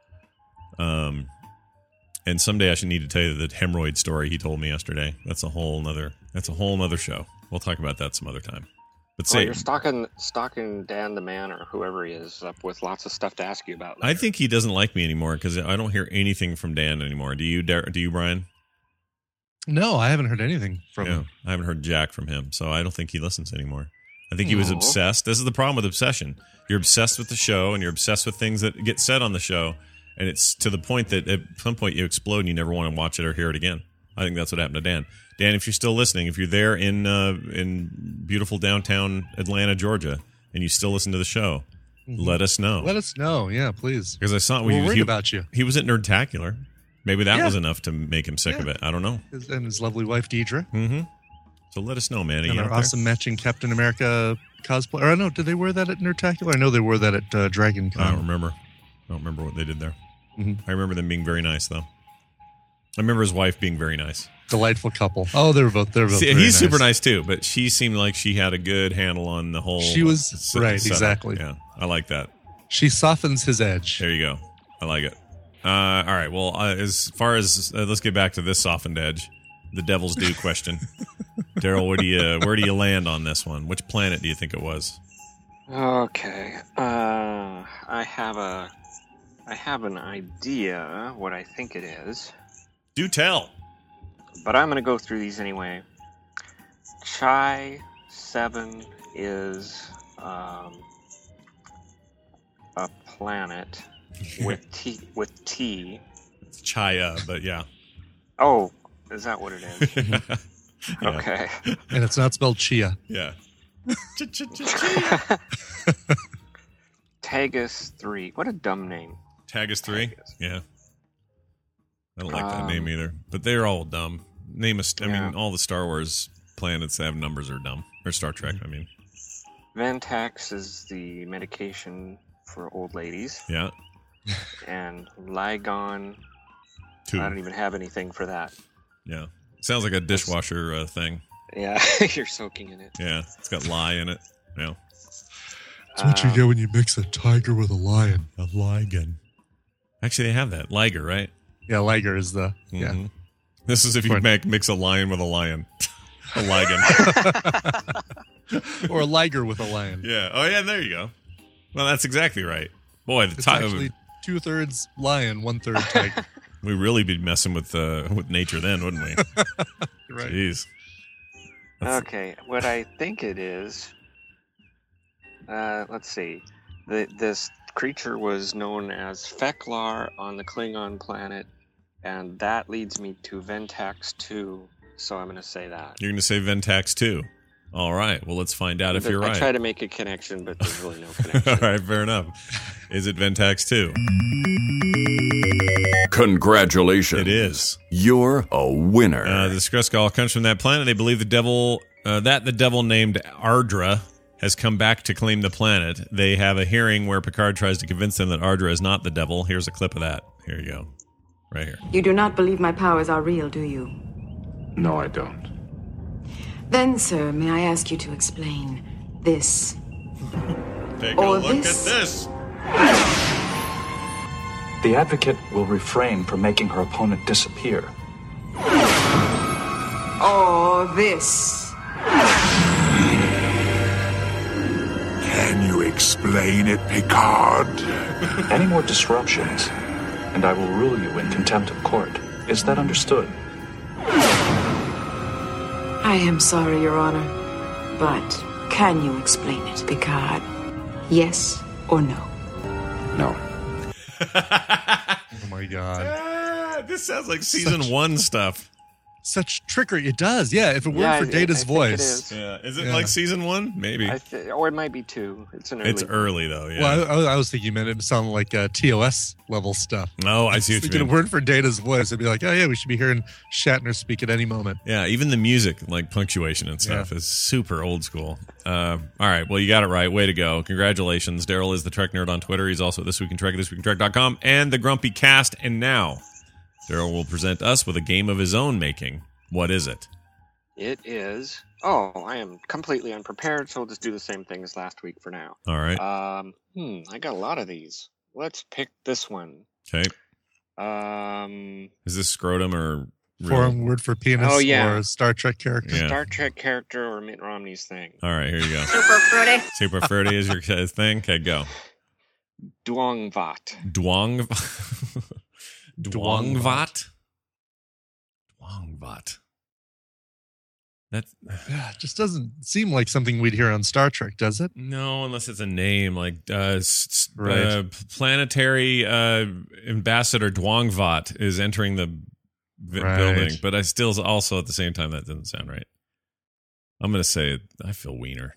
Um, and someday I should need to tell you the hemorrhoid story he told me yesterday. That's a whole nother. That's a whole nother show. We'll talk about that some other time. But Oh, say, you're stalking, stalking Dan the man or whoever he is up with lots of stuff to ask you about. I later. think he doesn't like me anymore because I don't hear anything from Dan anymore. Do you? Dar- Do you, Brian? No, I haven't heard anything from Yeah, him. I haven't heard Jack from him, so I don't think he listens anymore. I think he was Aw. obsessed. This is the problem with obsession. You're obsessed with the show, and you're obsessed with things that get said on the show, and it's to the point that at some point you explode and you never want to watch it or hear it again. I think that's what happened to Dan. Dan, if you're still listening, if you're there in uh, in beautiful downtown Atlanta, Georgia, and you still listen to the show, let us know. Let us know. Yeah, please. Because I saw We're he, worried he, about you. He was at Nerdtacular. Maybe that Yeah. was enough to make him sick Yeah. of it. I don't know. His- And his lovely wife, Deidre. Mm-hmm. So let us know, man. Are And you our out there? awesome matching Captain America cosplay. Or I don't know, did they wear that at Nerdtacular? I know they wore that at uh, Dragon I don't Con. remember. I don't remember what they did there. Mhm. I remember them being very nice, though. I remember his wife being very nice. Delightful couple. Oh, they were both. They were both. See, very he's super nice too, but she seemed like she had a good handle on the whole. She was- se- right, setup. exactly. Yeah, I like that. She softens his edge. There you go. I like it. Uh, all right. Well, uh, as far as uh, let's get back to this softened edge, the Devil's Due question. Daryl, where do you where do you land on this one? Which planet do you think it was? Okay. Uh, I have a, I have an idea what I think it is, Do tell. but I'm going to go through these anyway. Chai seven is um, a planet with T with T. It's Chaya, but yeah. Oh, is that what it is? Yeah. Okay. And it's not spelled chia. Yeah. Tagus three. What a dumb name. Tagus three? Tagus. Yeah. I don't like that Um, name either. But they're all dumb. Name a, st- I Yeah. mean, all the Star Wars planets that have numbers are dumb. Or Star Trek, I mean. Ventax is the medication for old ladies. Yeah. And Lygon, Two. I don't even have anything for that. Yeah. Sounds like a dishwasher uh, thing. Yeah, you're soaking in it. Yeah. It's got lie in it. Yeah. That's what you Um, get when you mix a tiger with a lion. A ligon. Actually, they have that. Liger, right? Yeah, liger is the yeah. Mhm. This is if you Right. make mix a lion with a lion. A ligon. Or a liger with a lion. Yeah. Oh, yeah, there you go. Well, that's exactly right. Boy, the It's time actually two thirds lion, one third tiger. we'd really be messing with uh, with nature then, wouldn't we? Right. Jeez. That's- Okay, what I think it is, uh, let's see. The, this creature was known as Feklar on the Klingon planet, and that leads me to Ventax two, so I'm going to say that. You're going to say Ventax two. All right. Well, let's find out if But you're I right. try to make a connection, but there's really no All connection. right, fair enough. Is it Ventax two? Congratulations. It is. You're a winner. Uh, the distress call comes from that planet. They believe the devil, uh, that the devil named Ardra has come back to claim the planet. They have a hearing where Picard tries to convince them that Ardra is not the devil. Here's a clip of that. Here you go. Right here. You do not believe my powers are real, do you? No, I don't. Then, sir, may I ask you to explain this? Take Or a look this. at this. The advocate will refrain from making her opponent disappear. Or this? Can you explain it, Picard? Any more disruptions, and I will rule you in contempt of court. Is that understood? I am sorry, Your Honor, but can you explain it, Picard? Yes or no? No. Oh my god. Ah, this sounds like season Such- one stuff. Such trickery. It does, yeah. If it weren't Yeah, for I- I Data's think it voice. is. Yeah. Is it Yeah. like season one? Maybe. I th- or it might be two. It's an early. It's early, though. Yeah. Well, I, I was thinking, man, it sounded like uh, T O S level stuff. oh, I see what If you it mean. weren't for Data's voice, I'd be like, oh yeah, we should be hearing Shatner speak at any moment. Yeah, even the music, like punctuation and stuff, is super old school. Uh, all right, well, you got it right. Way to go. Congratulations. Daryl is the Trek Nerd on Twitter. He's also This Week in Trek at this week in trek dot com and the Grumpy Cast. And now, Daryl will present us with a game of his own making. What is it? It is. Oh, I am completely unprepared, so we'll just do the same thing as last week for now. All right. Um, hmm, I got a lot of these. Let's pick this one. Okay. Um, Is this scrotum or real? Foreign word for penis Oh, yeah. or Star Trek character. Yeah. Star Trek character or Mitt Romney's thing. All right, here you go. Super fruity. Super fruity is your uh, thing. Okay, go. Duongvat. Duong. Duongvat. Duongvat. That Yeah, it just doesn't seem like something we'd hear on Star Trek, does it? no, unless it's a name like uh, s- s- Right. uh, planetary uh, ambassador Duongvat is entering the v- Right. building, but I still also at the same time that doesn't sound right. I'm gonna say I feel wiener.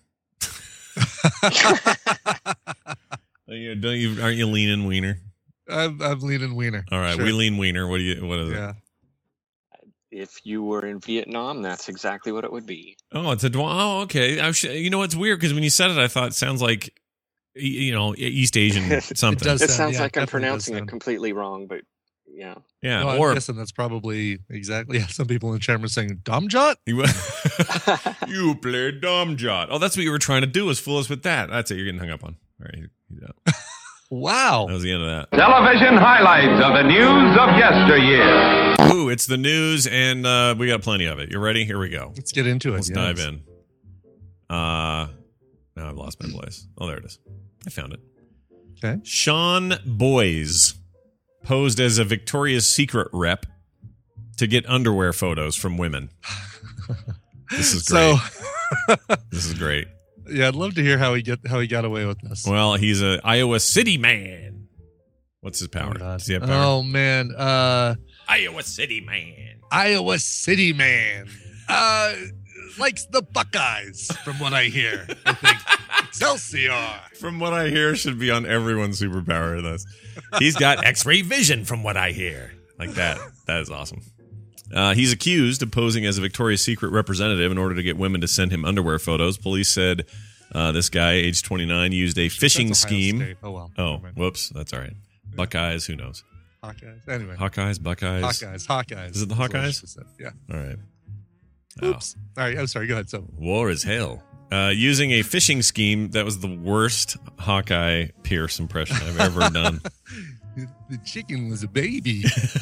Don't you, don't you? Aren't you leaning wiener? I'm, I'm leaning wiener. All right, Sure. we lean wiener. What do you? What is it? Yeah. If you were in Vietnam, that's exactly what it would be. Oh, it's a Duong. Oh, okay. I was, you know what's weird because when you said it, I thought it sounds like y- you know East Asian something. does. It sound- sounds yeah, like I'm definitely does pronouncing it sound- completely wrong, but yeah. Yeah, No, I'm or guessing that's probably exactly. Yeah, some people in the chat were saying Domjot. you, you played Domjot. Oh, that's what you were trying to do was fool us with that. That's it. You're getting hung up on. All right, he's out. Wow. That was the end of that. Television highlights of the news of yesteryear. Ooh, it's the news, and uh, we got plenty of it. You ready? Here we go. Let's get into it. Let's yes. dive in. Uh, now I've lost my place. Oh, there it is. I found it. Okay. Sean Boyes posed as a Victoria's Secret rep to get underwear photos from women. This is great. So, This is great. yeah, I'd love to hear how he get how he got away with this. Well, he's a Iowa City man. What's his power? Oh, God. Does he have power? Oh man, uh, Iowa City man. Iowa City man. Uh, likes the Buckeyes, from what I hear. I think Excelsior. From what I hear, should be on everyone's superpower list. He's got X-ray vision, from what I hear. Like that. That is awesome. Uh, he's accused of posing as a Victoria's Secret representative in order to get women to send him underwear photos. Police said uh, this guy, age twenty-nine, used a phishing scheme. State. Oh, well. Oh, whoops. That's all right. Buckeyes, who knows? Hawkeyes. Anyway. Hawkeyes, Buckeyes. Hawkeyes. Hawkeyes. Is it the Hawkeyes? Yeah. All right. Oops. All right. I'm sorry. Go ahead. So, war is hell. Uh, using a phishing scheme that was the worst Hawkeye Pierce impression I've ever done. The chicken was a baby.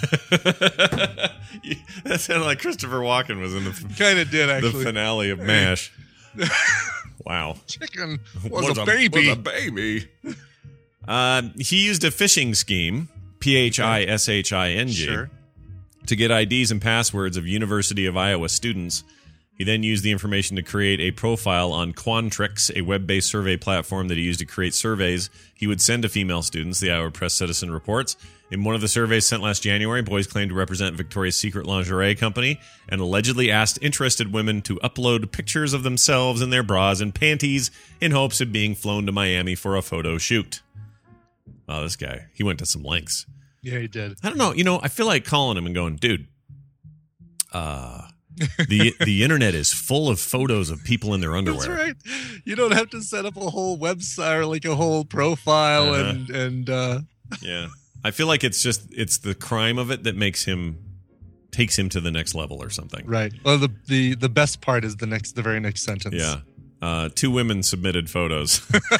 That sounded like Christopher Walken was in the kind of did actually the finale of MASH. Wow. Chicken was, was a, a baby. Was a baby. Uh, he used a phishing scheme, P H I S H I N G, sure. to get I Ds and passwords of University of Iowa students. He then used the information to create a profile on Quantrix, a web-based survey platform that he used to create surveys he would send to female students, the Iowa Press Citizen reports. In one of the surveys sent last January, boys claimed to represent Victoria's Secret lingerie company and allegedly asked interested women to upload pictures of themselves in their bras and panties in hopes of being flown to Miami for a photo shoot. Wow, this guy, he went to some lengths. Yeah, he did. I don't know. You know, I feel like calling him and going, dude, uh... the the internet is full of photos of people in their underwear. That's right. You don't have to set up a whole website or like a whole profile uh-huh. and and uh yeah. I feel like it's just it's the crime of it that makes him takes him to the next level or something. Right. Well, the the the best part is the next the very next sentence. Yeah. Uh, two women submitted photos.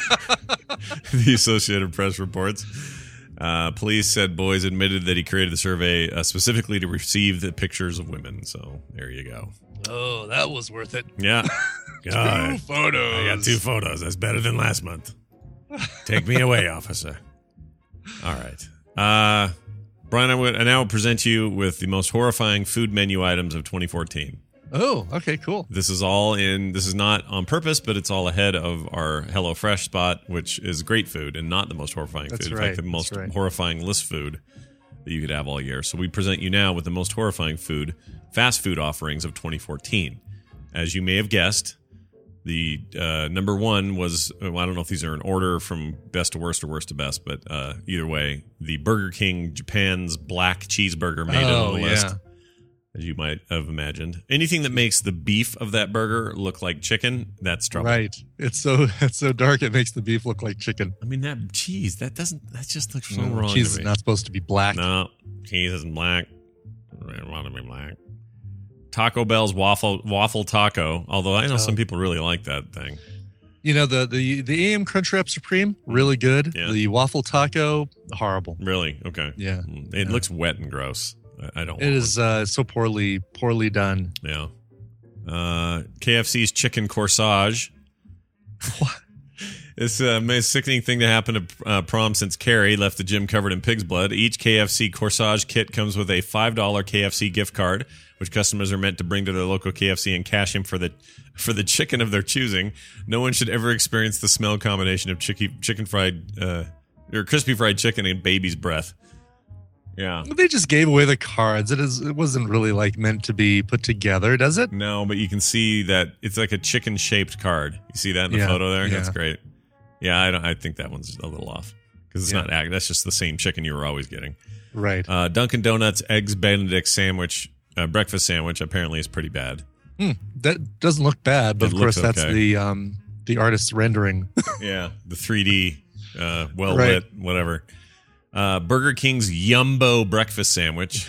The Associated Press reports. Uh, police said boys admitted that he created the survey uh, specifically to receive the pictures of women. So there you go. Oh, that was worth it. Yeah. God, two photos. I got two photos. That's better than last month. Take me away, officer. All right. Uh, Brian, I would I now present you with the most horrifying food menu items of twenty fourteen. Oh, okay, cool. This is all in, this is not on purpose, but it's all ahead of our HelloFresh spot, which is great food and not the most horrifying That's food. In right. fact, the most right. horrifying list food that you could have all year. So we present you now with the most horrifying food, fast food offerings of twenty fourteen. As you may have guessed, the uh, number one was, well, I don't know if these are in order from best to worst or worst to best, but uh, either way, the Burger King Japan's black cheeseburger made it oh, on the list. Yeah. As you might have imagined. Anything that makes the beef of that burger look like chicken, that's trouble. Right. It's so it's so dark it makes the beef look like chicken. I mean, that cheese, that doesn't, that just looks so no, wrong cheese to me. is not supposed to be black. No, cheese isn't black. I don't want to be black. Taco Bell's waffle waffle taco, although I know oh. some people really like that thing. You know, the the, the A M Crunchwrap Supreme, really good. Yeah. The waffle taco, horrible. Really? Okay. Yeah. It yeah. looks wet and gross. I don't. It is uh, so poorly, poorly done. Yeah. Uh, K F C's chicken corsage. What? It's a most sickening thing to happen to uh, prom since Carrie left the gym covered in pig's blood. Each K F C corsage kit comes with a five dollar K F C gift card, which customers are meant to bring to their local K F C and cash in for the for the chicken of their choosing. No one should ever experience the smell combination of chicken, chicken fried uh, or crispy fried chicken and baby's breath. Yeah. They just gave away the cards. It is. It wasn't really like meant to be put together, does it? No, but you can see that it's like a chicken shaped card. You see that in the yeah, photo there? Yeah. That's great. Yeah, I don't. I think that one's a little off because it's yeah. not. That's just the same chicken you were always getting. Right. Uh, Dunkin' Donuts eggs Benedict sandwich, uh, breakfast sandwich. Apparently, is pretty bad. Hmm. That doesn't look bad, but It of course looks that's okay. the um the artist's rendering. Yeah, the three D, uh, well Right. lit, whatever. Uh, Burger King's Yumbo breakfast sandwich.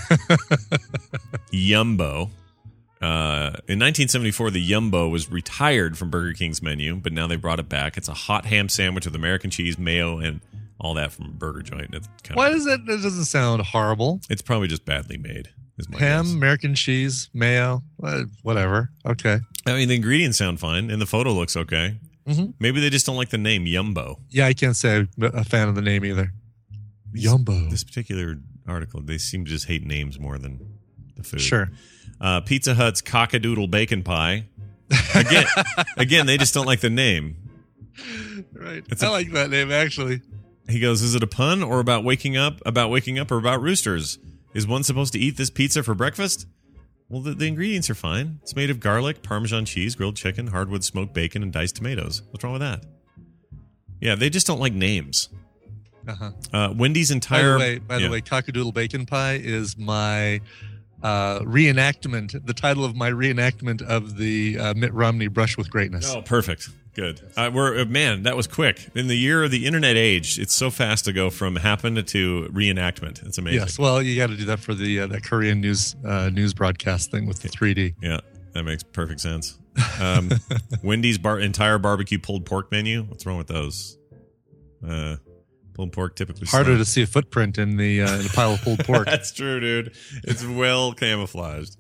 Yumbo. Uh, in nineteen seventy-four, the Yumbo was retired from Burger King's menu, but now they brought it back. It's a hot ham sandwich with American cheese, mayo, and all that from a burger joint. It's kind Why of, does that? That doesn't sound horrible. It's probably just badly made. Is my Ham, guess. American cheese, mayo, uh, whatever. Okay. I mean, the ingredients sound fine, and the photo looks okay. Mm-hmm. Maybe they just don't like the name Yumbo. Yeah, I can't say I'm a fan of the name either. Yumbo. This particular article, they seem to just hate names more than the food. Sure. Uh, Pizza Hut's Cockadoodle Bacon Pie. Again, again, they just don't like the name. Right. It's I a- like that name actually. He goes, "Is it a pun or about waking up? About waking up or about roosters? Is one supposed to eat this pizza for breakfast? Well, the, the ingredients are fine. It's made of garlic, Parmesan cheese, grilled chicken, hardwood smoked bacon, and diced tomatoes. What's wrong with that? Yeah, they just don't like names. Uh-huh. Uh, Wendy's entire... By the way, by yeah. the way, Cockadoodle Bacon Pie is my uh, reenactment, the title of my reenactment of the uh, Mitt Romney Brush with Greatness. Oh, perfect. Good. Uh, we're uh, man, that was quick. In the year of the internet age, it's so fast to go from happen to reenactment. It's amazing. Yes, well, you got to do that for the uh, that Korean news uh, news broadcast thing with the three D. Yeah, that makes perfect sense. Um, Wendy's bar- entire barbecue pulled pork menu. What's wrong with those? Uh, pulled pork typically harder slow. to see a footprint in the uh, in the pile of pulled pork. That's true, dude. It's well camouflaged.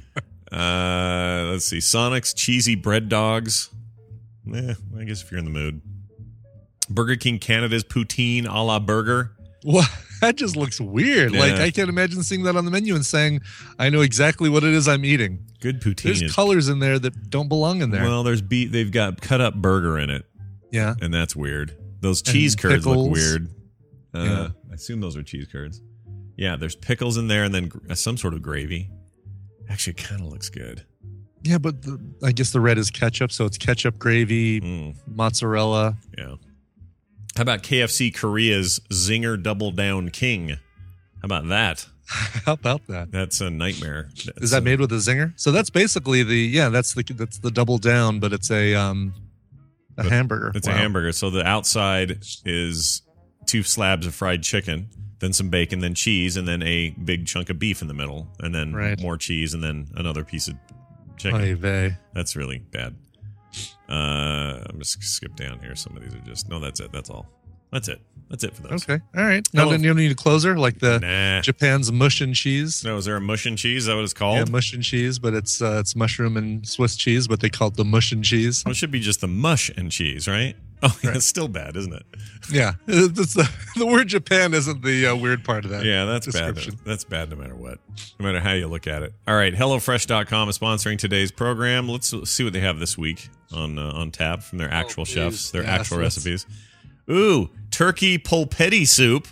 Uh, let's see. Sonic's cheesy bread dogs. Eh, I guess if you're in the mood. Burger King Canada's poutine a la burger. Well, that just looks weird. Yeah. Like, I can't imagine seeing that on the menu and saying, I know exactly what it is I'm eating. Good poutine. There's is, colors in there that don't belong in there. Well, there's beet. They've got cut up burger in it. Yeah. And that's weird. Those cheese And curds pickles. look weird. Uh, Yeah. I assume those are cheese curds. Yeah, there's pickles in there and then gr- some sort of gravy. Actually, it kind of looks good. Yeah, but the, I guess the red is ketchup, so it's ketchup, gravy, Mm. mozzarella. Yeah. How about K F C Korea's Zinger Double Down King? How about that? How about that? That's a nightmare. That's Is that a- made with a zinger? So that's basically the yeah, that's the that's the double down, but it's a um a But hamburger. It's Wow. a hamburger. So the outside is two slabs of fried chicken, then some bacon, then cheese, and then a big chunk of beef in the middle, and then Right. more cheese, and then another piece of chicken. Oy vey. That's really bad. Uh, I'm just skip down here. Some of these are just no. That's it. That's all. That's it. That's it for those. Okay, all right. No, Hello. then you don't need a closer like the Nah. Japan's mush and cheese. No, is there a mush and cheese? Is that what it's called? Yeah, mush and cheese, but it's uh, it's mushroom and Swiss cheese, but they call it the mush and cheese. Well, it should be just the mush and cheese, right? Oh, yeah, Right. it's still bad, isn't it? Yeah, it's the, the word Japan isn't the uh, weird part of that. Yeah, that's bad. description. That's bad no matter what. No matter how you look at it. All right, HelloFresh dot com is sponsoring today's program. Let's see what they have this week on uh, on tap from their actual please. chefs, their Yes, actual let's- recipes. Ooh, turkey polpetti soup.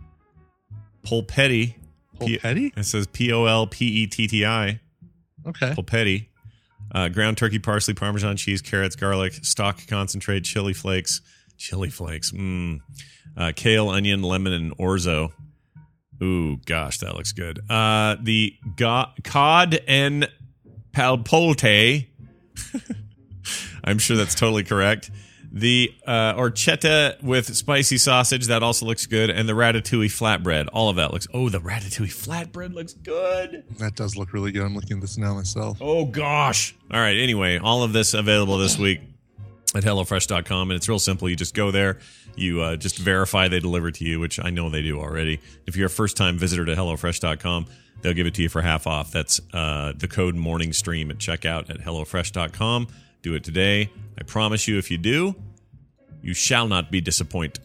Polpetti. P- Polpetti? It says P O L P E T T I. Okay. Polpetti. Uh, ground turkey, parsley, Parmesan cheese, carrots, garlic, stock concentrate, chili flakes. Chili flakes. Mmm. Uh, kale, onion, lemon, and orzo. Ooh, gosh, that looks good. Uh, the go- cod and palpolte. I'm sure that's totally correct. The uh, orchetta with spicy sausage, that also looks good. And the ratatouille flatbread. All of that looks... Oh, the ratatouille flatbread looks good. That does look really good. I'm looking at this now myself. Oh, gosh. All right, anyway, all of this available this week at HelloFresh dot com. And it's real simple. You just go there. You uh, just verify they deliver to you, which I know they do already. If you're a first-time visitor to HelloFresh dot com, they'll give it to you for half off. That's uh, the code MorningStream at checkout at HelloFresh dot com. Do it today. I promise you, if you do, you shall not be disappointed.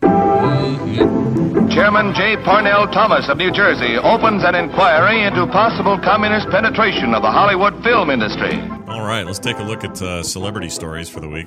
Chairman J. Parnell Thomas of New Jersey opens an inquiry into possible communist penetration of the Hollywood film industry. All right, let's take a look at uh, celebrity stories for the week.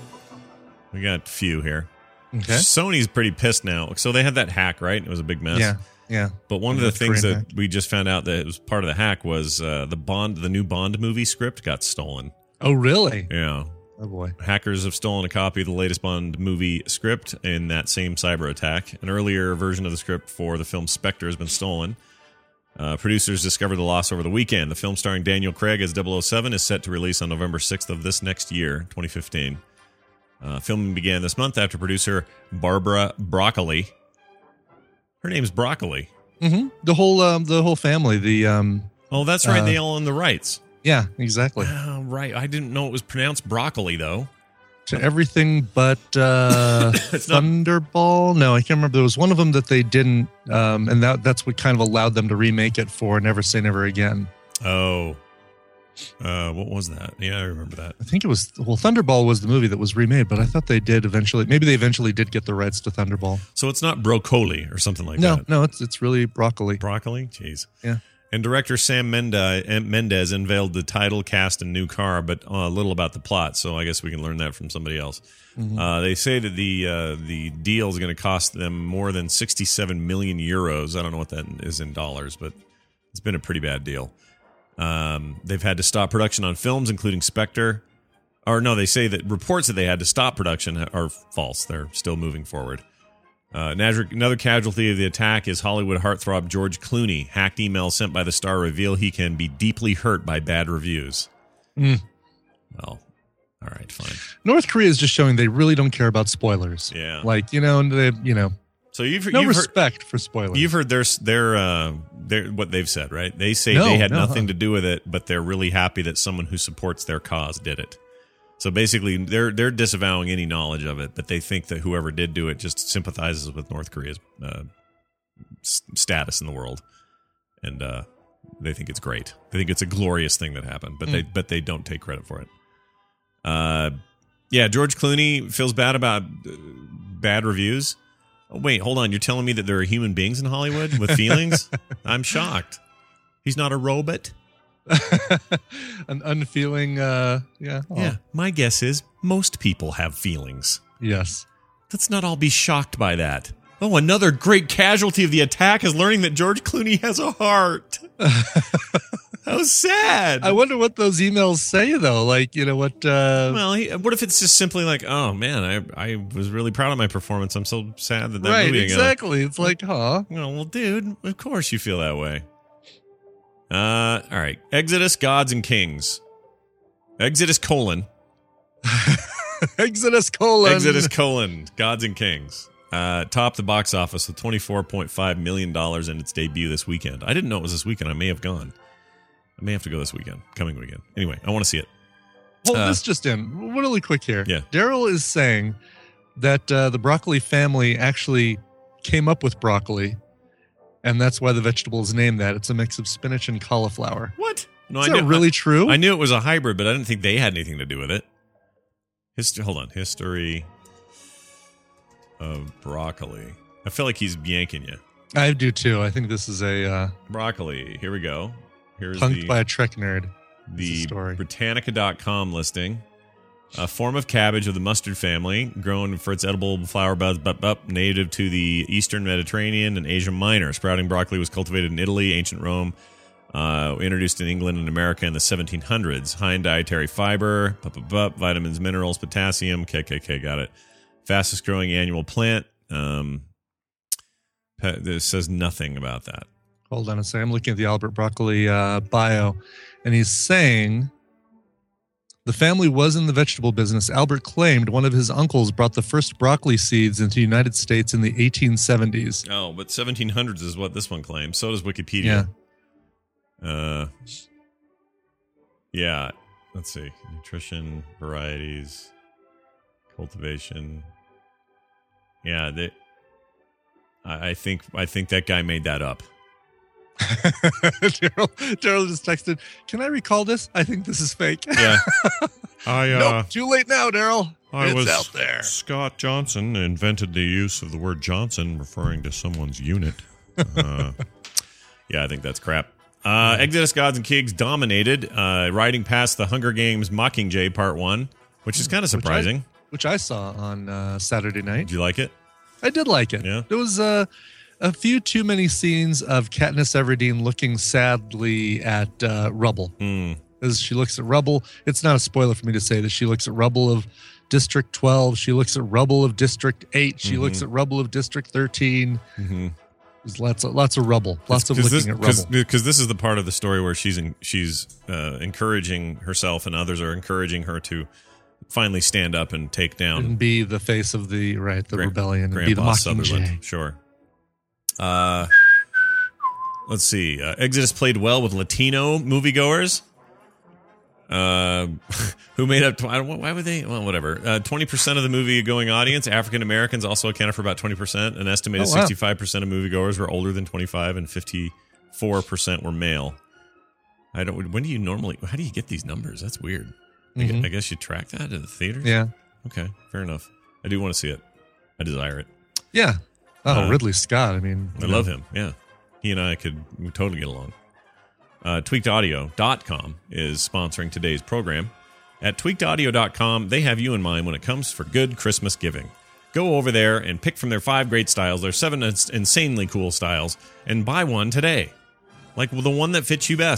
We got a few here. Okay. Sony's pretty pissed now. So they had that hack, right? It was a big mess. Yeah. Yeah. But one of Yeah, the things Korean that hack. we just found out that it was part of the hack was uh, the Bond, the new Bond movie script got stolen. Oh, really? Yeah. Oh, boy. Hackers have stolen a copy of the latest Bond movie script in that same cyber attack. An earlier version of the script for the film Spectre has been stolen. Uh, producers discovered the loss over the weekend. The film starring Daniel Craig as double oh seven is set to release on November sixth of this next year, twenty fifteen. Uh, filming began this month after producer Barbara Broccoli. Her name's Broccoli. Mm-hmm. The whole um, the whole family. The um. Oh, that's right. Uh, they all own the rights. Yeah, exactly. Oh, right. I didn't know it was pronounced broccoli, though. To everything but uh, It's not- Thunderball. No, I can't remember. There was one of them that they didn't, um, and that that's what kind of allowed them to remake it for Never Say Never Again. Oh. Uh, what was that? Yeah, I remember that. I think it was well, Thunderball was the movie that was remade, but I thought they did eventually. Maybe they eventually did get the rights to Thunderball. So it's not broccoli or something like no, that. no, it's it's really broccoli. Broccoli? Jeez. Yeah. And director Sam Mendes, Mendes unveiled the title, cast, and new car, but uh, little about the plot. So I guess we can learn that from somebody else. Mhm. Uh, they say that the uh, the deal is going to cost them more than sixty-seven million euros. I don't know what that is in dollars, but it's been a pretty bad deal. Um, they've had to stop production on films, including Spectre. Or no, they say that reports that they had to stop production are false. They're still moving forward. Uh, another casualty of the attack is Hollywood heartthrob George Clooney. Hacked emails sent by the star reveal he can be deeply hurt by bad reviews. Mm. Well, all right, fine. North Korea is just showing they really don't care about spoilers. Yeah. Like, you know, they, you know, so you've, no you've respect heard, for spoilers. You've heard their, their, uh, their, what they've said, right? They say No, they had no, nothing huh? to do with it, but they're really happy that someone who supports their cause did it. So basically, they're they're disavowing any knowledge of it, but they think that whoever did do it just sympathizes with North Korea's uh, s- status in the world, and uh, they think it's great. They think it's a glorious thing that happened, but Mm. they but they don't take credit for it. Uh, yeah, George Clooney feels bad about uh, bad reviews. Oh, wait, hold on. You're telling me that there are human beings in Hollywood with feelings? I'm shocked. He's not a robot. An unfeeling, uh, yeah. Oh. Yeah, my guess is most people have feelings. Yes. Let's not all be shocked by that. Oh, another great casualty of the attack is learning that George Clooney has a heart. How sad. I wonder what those emails say, though. Like, you know, what... Uh, well, he, what if it's just simply like, oh, man, I I was really proud of my performance. I'm so sad that that right, movie... exactly. It's like, huh? You know, well, dude, of course you feel that way. Uh, all right. Exodus, Gods and Kings. Exodus colon. Exodus colon. Exodus colon. Gods and Kings. Uh, topped the box office with twenty-four point five million dollars in its debut this weekend. I didn't know it was this weekend. I may have gone. I may have to go this weekend. Coming weekend. Anyway, I want to see it. Hold Uh, this just in. Really quick here. Yeah. Daryl is saying that uh, the broccoli family actually came up with broccoli, and that's why the vegetable is named that. It's a mix of spinach and cauliflower. What? No, Is I that knew, really I, true? I knew it was a hybrid, but I didn't think they had anything to do with it. History. Hold on. History of broccoli. I feel like he's yanking you. I do too. I think this is a uh, Broccoli. Here we go. Here's punked the, by a Trek nerd. the story. Britannica dot com listing. A form of cabbage of the mustard family, grown for its edible flower buds, but, but native to the Eastern Mediterranean and Asia Minor. Sprouting broccoli was cultivated in Italy, ancient Rome, uh, introduced in England and America in the seventeen hundreds. High in dietary fiber, bup, bup, bup, vitamins, minerals, potassium. K K K, got it. Fastest growing annual plant. Um, this says nothing about that. Hold on a second. I'm looking at the Albert Broccoli uh, bio, and he's saying the family was in the vegetable business. Albert claimed one of his uncles brought the first broccoli seeds into the United States in the eighteen seventies. Oh, but seventeen hundreds is what this one claims. So does Wikipedia. Yeah. Uh, yeah. Let's see. Nutrition, varieties, cultivation. Yeah, they. I I think I think that guy made that up. Daryl, Daryl just texted, "Can I recall this? I think this is fake." Yeah. I uh, nope, too late now, Daryl. I It's was out there. Scott Johnson invented the use of the word Johnson referring to someone's unit. Uh, yeah, I think that's crap. Uh, Exodus, Gods and Kings dominated, uh, riding past the Hunger Games Mockingjay Part One, which is kind of surprising. Which I, which I saw on uh, Saturday night. Did you like it? I did like it. Yeah. There was uh, a few too many scenes of Katniss Everdeen looking sadly at uh, rubble. Mm. As she looks at rubble, it's not a spoiler for me to say that she looks at rubble of District twelve. She looks at rubble of District eight. She Mm-hmm. looks at rubble of District thirteen. Mm-hmm. There's lots of lots of rubble. Lots of looking this, at rubble. Because this is the part of the story where she's in, she's uh, encouraging herself, and others are encouraging her to finally stand up and take down And be the face of the right the Gran- rebellion. And be the Grandpa Mockingjay. Sutherland. Sure. Uh, let's see. Uh, Exodus played well with Latino moviegoers. Uh, who made up? I don't, why would they? Well, whatever. Uh, twenty percent of the movie-going audience, African Americans, also accounted for about twenty percent. An estimated Oh, wow. sixty-five percent of moviegoers were older than twenty-five, and fifty-four percent were male. I don't. When do you normally? How do you get these numbers? That's weird. I, Mhm. guess, I guess you track that at the theaters. Yeah. Okay. Fair enough. I do want to see it. I desire it. Yeah. Oh, Uh, Ridley Scott. I mean, I you love know. him. Yeah. He and I could we totally get along. Uh, tweaked audio dot com is sponsoring today's program. At tweaked audio dot com, they have you in mind when it comes for good Christmas giving. Go over there and pick from their five great styles, their seven ins- insanely cool styles, and buy one today. Like the one that fits you best.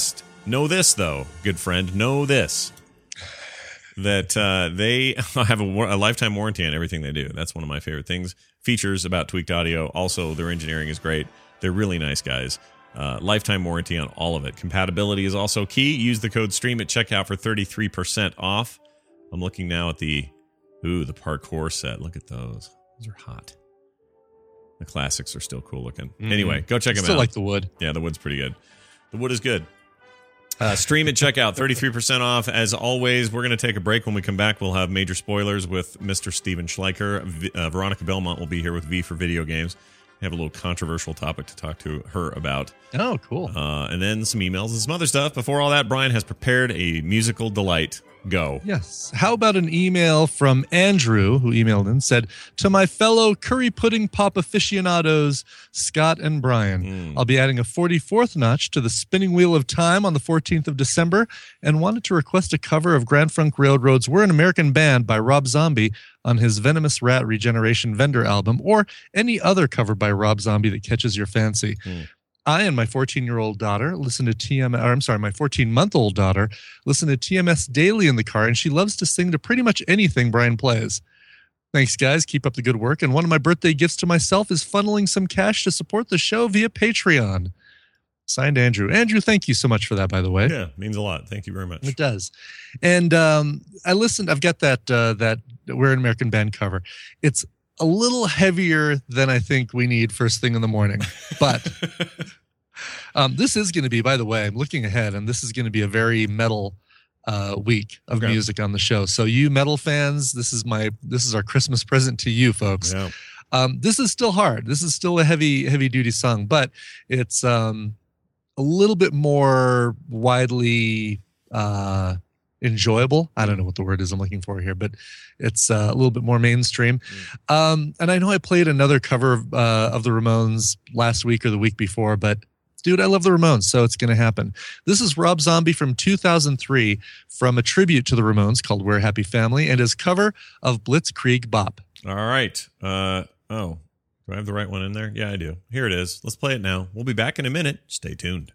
Know this, though, good friend. Know this. That uh, they have a, a lifetime warranty on everything they do. That's one of my favorite things. Features about Tweaked Audio. Also, their engineering is great. They're really nice guys. Uh, lifetime warranty on all of it. Compatibility is also key. Use the code STREAM at checkout for thirty-three percent off. I'm looking now at the, ooh, the parkour set. Look at those. Those are hot. The classics are still cool looking. Mm-hmm. Anyway, go check them still out. Still like the wood. Yeah, the wood's pretty good. The wood is good. Uh, stream at checkout, thirty-three percent off. As always, we're going to take a break. When we come back, we'll have major spoilers with Mister Steven Schleicher. V- uh, Veronica Belmont will be here with V for Video Games. We have a little controversial topic to talk to her about. Oh, cool. Uh, and then some emails and some other stuff. Before all that, Brian has prepared a musical delight. Go. Yes. How about an email from Andrew, who emailed in, said, to my fellow curry pudding pop aficionados, Scott and Brian, mm. I'll be adding a forty-fourth notch to the spinning wheel of time on the fourteenth of December and wanted to request a cover of Grand Funk Railroad's We're an American Band by Rob Zombie on his Venomous Rat Regeneration Vendor album, or any other cover by Rob Zombie that catches your fancy. Mm. I and my fourteen-year-old daughter listen to T M S, or I'm sorry, my fourteen-month-old daughter listen to T M S daily in the car, and she loves to sing to pretty much anything Brian plays. Thanks, guys. Keep up the good work. And one of my birthday gifts to myself is funneling some cash to support the show via Patreon. Signed, Andrew. Andrew, thank you so much for that, by the way. Yeah, means a lot. Thank you very much. It does. And um, I listened. I've got that uh, that We're an American Band cover. It's a little heavier than I think we need first thing in the morning. But um, this is going to be, by the way, I'm looking ahead, and this is going to be a very metal uh, week of okay. music on the show. So you metal fans, this is my this is our Christmas present to you folks. Yeah. Um, this is still hard. This is still a heavy, heavy duty song, but it's um, a little bit more widely uh, enjoyable. I don't know what the word is I'm looking for here, but it's uh, a little bit more mainstream. Mm. Um, and I know I played another cover of, uh, of the Ramones last week or the week before, but dude, I love the Ramones, so it's going to happen. This is Rob Zombie from two thousand three from a tribute to the Ramones called We're a Happy Family and his cover of Blitzkrieg Bop. All right. Uh, oh, do I have the right one in there? Yeah, I do. Here it is. Let's play it now. We'll be back in a minute. Stay tuned.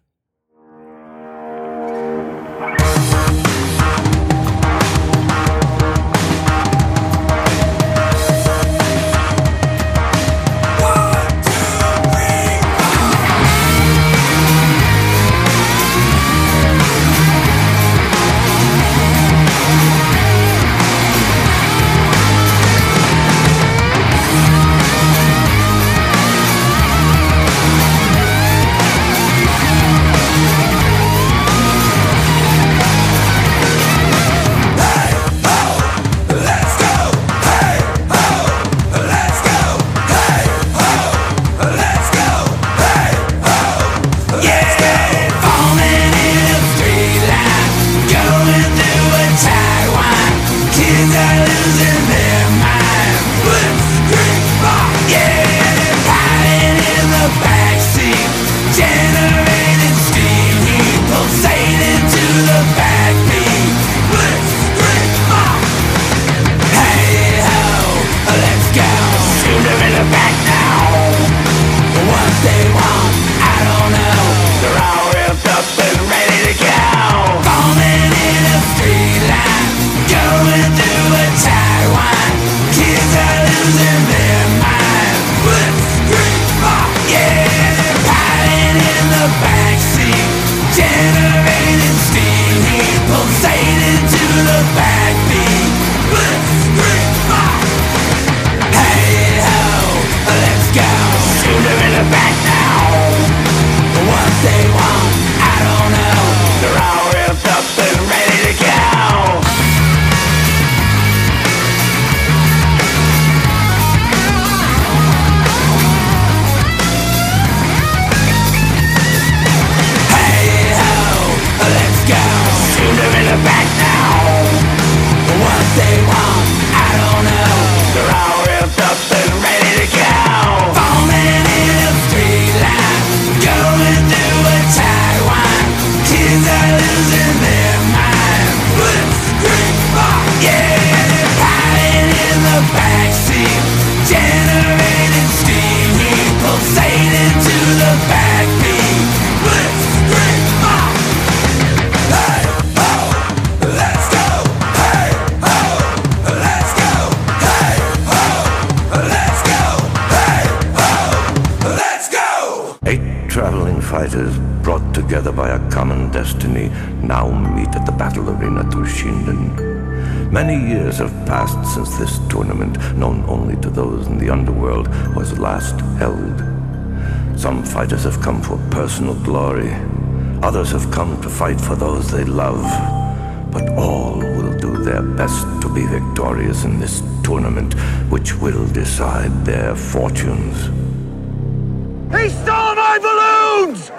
Going through a tire fighters, brought together by a common destiny, now meet at the battle arena Toshinden. Many years have passed since this tournament, known only to those in the underworld, was last held. Some fighters have come for personal glory. Others have come to fight for those they love. But all will do their best to be victorious in this tournament, which will decide their fortunes. He stole my balloons!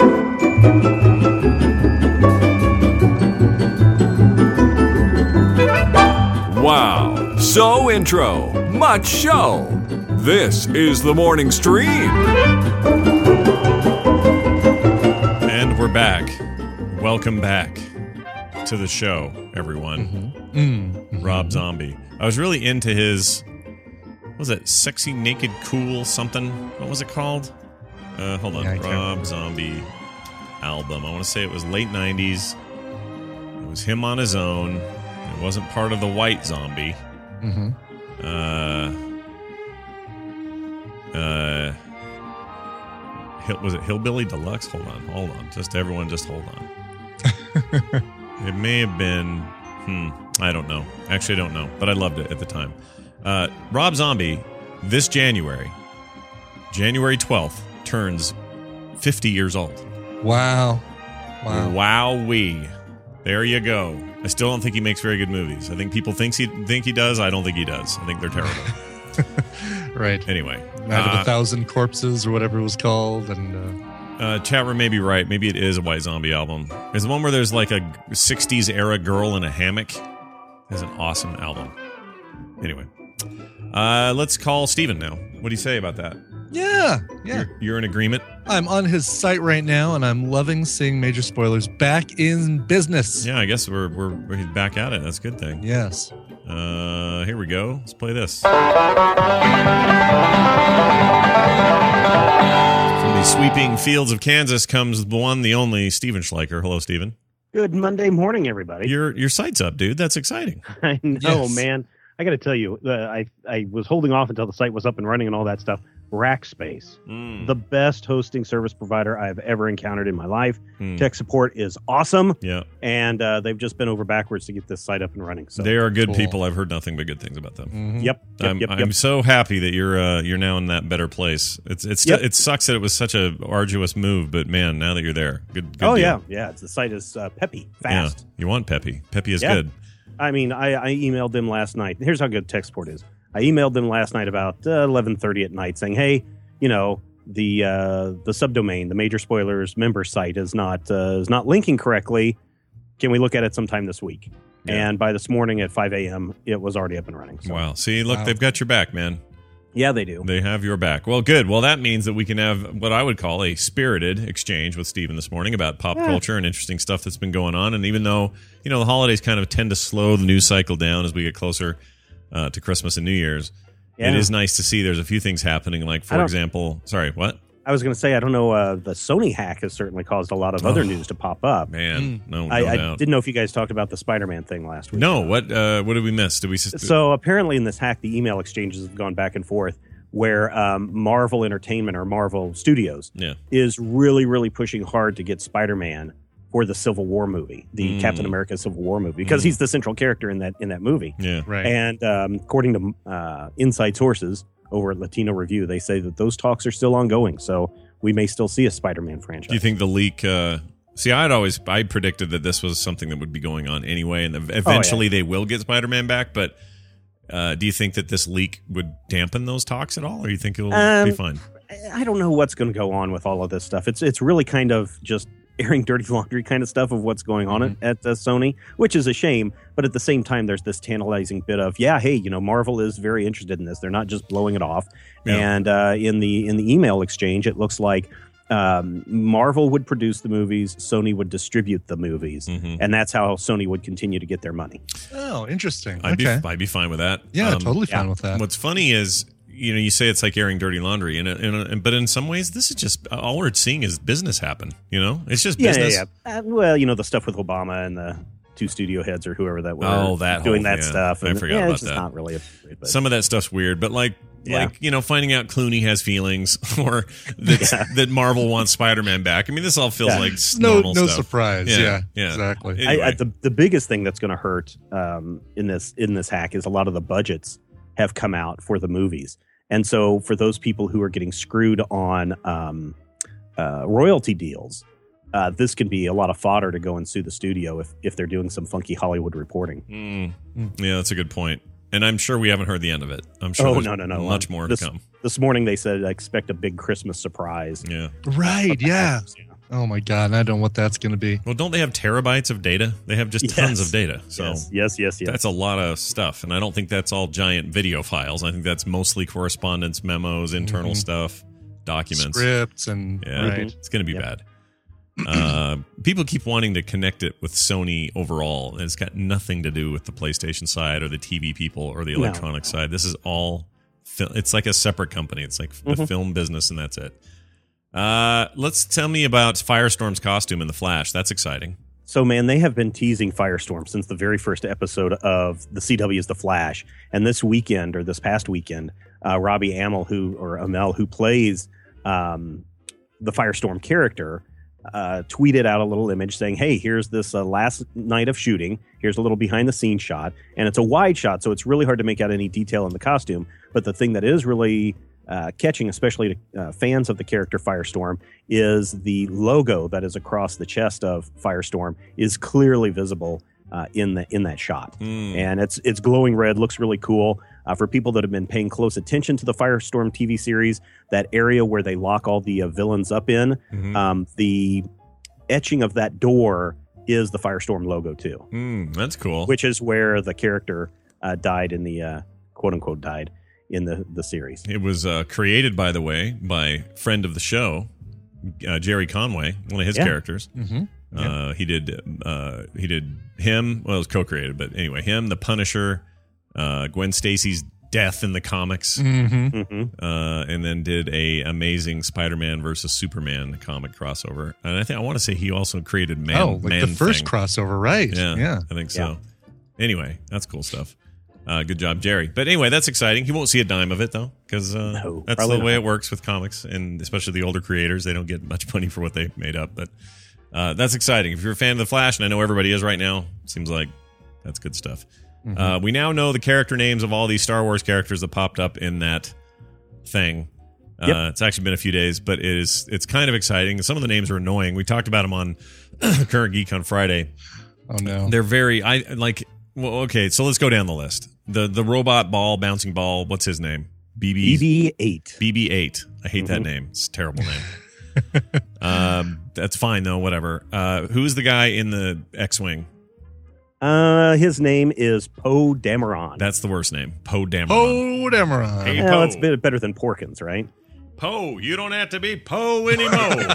Wow. So intro. Much show. This is the morning stream. And we're back. Welcome back to the show, everyone. Mm-hmm. Mm-hmm. Rob Zombie. I was really into his, what was it, Sexy Naked Cool something? What was it called? Uh, hold on. Yeah, Rob Zombie album. I want to say it was late nineties. It was him on his own. It wasn't part of the White Zombie. Mm-hmm. Uh, uh, Hill, was it Hillbilly Deluxe? Hold on, hold on. Just everyone, just hold on. It may have been, hmm, I don't know. Actually, I don't know, but I loved it at the time. Uh, Rob Zombie, this January, January twelfth, turns fifty years old. Wow. Wow. Wowee. There you go. I still don't think he makes very good movies. I think people thinks he think he does. I don't think he does. I think they're terrible. Right. Anyway. Night of uh, a Thousand Corpses or whatever it was called. And uh, uh, chat room may be right. Maybe it is a White Zombie album. It's the one where there's like a sixties era girl in a hammock. It's an awesome album. Anyway. Uh, let's call Steven now. What do you say about that? yeah, yeah. You're, you're in agreement? I'm on his site right now, and I'm loving seeing Major Spoilers back in business. Yeah, I guess we're we're, we're back at it. That's a good thing. Yes. Uh, here we go. Let's play this. From the sweeping fields of Kansas comes the one, the only, Steven Schleicher. Hello, Steven. Good Monday morning, everybody. Your your site's up, dude. That's exciting. I know, Yes. man. I got to tell you, uh, I I was holding off until the site was up and running and all that stuff. Rackspace, Mm. the best hosting service provider I've ever encountered in my life. Mm. Tech support is awesome, Yeah, and uh, they've just been over backwards to get this site up and running. So, they are good Cool. people. I've heard nothing but good things about them. Mhm. yep, yep, I'm, yep, I'm yep. so happy that you're uh, you're now in that better place. It's it's Yep. it sucks that it was such a arduous move, but man, now that you're there, good. good Oh deal. yeah, yeah. It's, the site is uh, peppy, fast. Yeah, you want Peppy. Peppy is Yeah. good. I mean, I, I emailed them last night. Here's how good tech support is. I emailed them last night about uh, eleven thirty at night saying, hey, you know, the uh, the subdomain, the Major Spoilers member site is not uh, is not linking correctly. Can we look at it sometime this week? Yeah. And by this morning at five a.m., it was already up and running. So, Wow. See, look, Wow. they've got your back, man. yeah, they do. They have your back. Well, good. Well, that means that we can have what I would call a spirited exchange with Steven this morning about pop Yeah. culture and interesting stuff that's been going on. And even though, you know, the holidays kind of tend to slow the news cycle down as we get closer uh, to Christmas and New Year's, Yeah. it is nice to see there's a few things happening. Like, I for don't- example, sorry, what? I was going to say, I don't know, uh, the Sony hack has certainly caused a lot of other Oh, news to pop up. Man, no, no I, I doubt. didn't know if you guys talked about the Spider-Man thing last week. No, what uh, what did we miss? Did we s- So apparently in this hack, the email exchanges have gone back and forth where um, Marvel Entertainment or Marvel Studios Yeah. is really, really pushing hard to get Spider-Man for the Civil War movie, the Mm. Captain America Civil War movie, because Mm. he's the central character in that in that movie. Yeah. Right. And um, according to uh, inside sources over at Latino Review, they say that those talks are still ongoing. So we may still see a Spider-Man franchise. Do you think the leak? Uh, see, I'd always I predicted that this was something that would be going on anyway, and ev- eventually they will get Spider-Man back. But uh, do you think that this leak would dampen those talks at all, or you think it'll Um, be fine? I don't know what's going to go on with all of this stuff. It's it's really kind of just airing dirty laundry kind of stuff of what's going on Mm-hmm. at, at uh, Sony, which is a shame. But at the same time, there's this tantalizing bit of, yeah, hey, you know, Marvel is very interested in this. They're not just blowing it off. Yeah. And uh, in the in the email exchange, it looks like um, Marvel would produce the movies, Sony would distribute the movies, Mhm. and that's how Sony would continue to get their money. Oh, interesting. I'd okay. be I'd be fine with that. yeah, Um, totally fine yeah. with that. What's funny is, you know, you say it's like airing dirty laundry, and, and, and but in some ways, this is just all we're seeing is business happen. You know, it's just Yeah, business. yeah, yeah. Uh, well, you know, the stuff with Obama and the two studio heads or whoever that were Oh, that doing whole- that yeah. stuff. I And, forgot yeah, about it's just that. not really a, but, Some of that stuff's weird, but like Yeah. Like, you know, finding out Clooney has feelings or that, Yeah. that Marvel wants Spider-Man back. I mean, this all feels Yeah. like No, normal no stuff. surprise. Yeah, yeah. exactly. Anyway. I, I, the the biggest thing that's going to hurt um, in this in this hack is a lot of the budgets have come out for the movies, and so for those people who are getting screwed on um, uh, royalty deals, uh, this can be a lot of fodder to go and sue the studio if if they're doing some funky Hollywood reporting. Mm. Yeah, that's a good point. And I'm sure we haven't heard the end of it. I'm sure Oh there's no no no! much more this, to come. This morning they said expect a big Christmas surprise. Yeah. Right. Yeah. Oh my God. And I don't know what that's going to be. Well, don't they have terabytes of data? They have just Yes. tons of data. So Yes, yes, yes, yes. that's a lot of stuff. And I don't think that's all giant video files. I think that's mostly correspondence, memos, internal Mhm. stuff, documents. Scripts and Yeah, right. it's going to be Yep. bad. Uh, people keep wanting to connect it with Sony overall, and it's got nothing to do with the PlayStation side or the T V people or the No. electronic side. This is all, fil- it's like a separate company. It's like the Mhm. film business, and that's it. Uh, let's tell me about Firestorm's costume in The Flash. That's exciting. So, man, they have been teasing Firestorm since the very first episode of the C W's The Flash. And this weekend, or this past weekend, uh, Robbie Amell, who or Amell, who plays um, the Firestorm character, uh, tweeted out a little image saying, hey, here's this uh, last night of shooting. Here's a little behind-the-scenes shot. And it's a wide shot, so it's really hard to make out any detail in the costume. But the thing that is really uh, catching, especially to uh, fans of the character Firestorm, is the logo that is across the chest of Firestorm is clearly visible uh, in the in that shot, Mm. and it's it's glowing red, looks really cool. Uh, for people that have been paying close attention to the Firestorm T V series, that area where they lock all the uh, villains up in, Mhm. um, the etching of that door is the Firestorm logo too, Mm, that's cool. which is where the character uh, died in the uh, quote unquote died in the the series. It was uh, created, by the way, by friend of the show, uh, Jerry Conway, one of his Yeah. characters. Mm-hmm. Uh, he did uh, he did him. Well, it was co-created, but anyway, him, the Punisher, uh, Gwen Stacy's death in the comics, Mm-hmm. hmm uh, and then did a amazing Spider-Man versus Superman comic crossover. And I think I want to say he also created Man. oh, like Man the first Thing. crossover, right? Yeah, Yeah. I think so. Anyway, that's cool stuff. Uh, good job, Jerry. But anyway, that's exciting. He won't see a dime of it, though, because uh, No, that's probably the way not. it works with comics, and especially the older creators. They don't get much money for what they made up. But uh, that's exciting. If you're a fan of The Flash, and I know everybody is right now, seems like that's good stuff. Mm-hmm. Uh, we now know the character names of all these Star Wars characters that popped up in that thing. Uh, Yep. It's actually been a few days, but it is it's kind of exciting. Some of the names are annoying. We talked about them on Current Geek on Friday. Oh no. They're very I like. Well, okay, so let's go down the list. The the robot ball, bouncing ball. What's his name? B B B B eight. B B eight. I hate that Mhm. name. It's a terrible name. um, that's fine though. Whatever. Uh, who's the guy in the X-wing? Uh, his name is Poe Dameron. That's the worst name. Poe Dameron. Oh, Dameron. Hey, well, Poe. it's a bit better than Porkins, right? Poe. You don't have to be Poe anymore.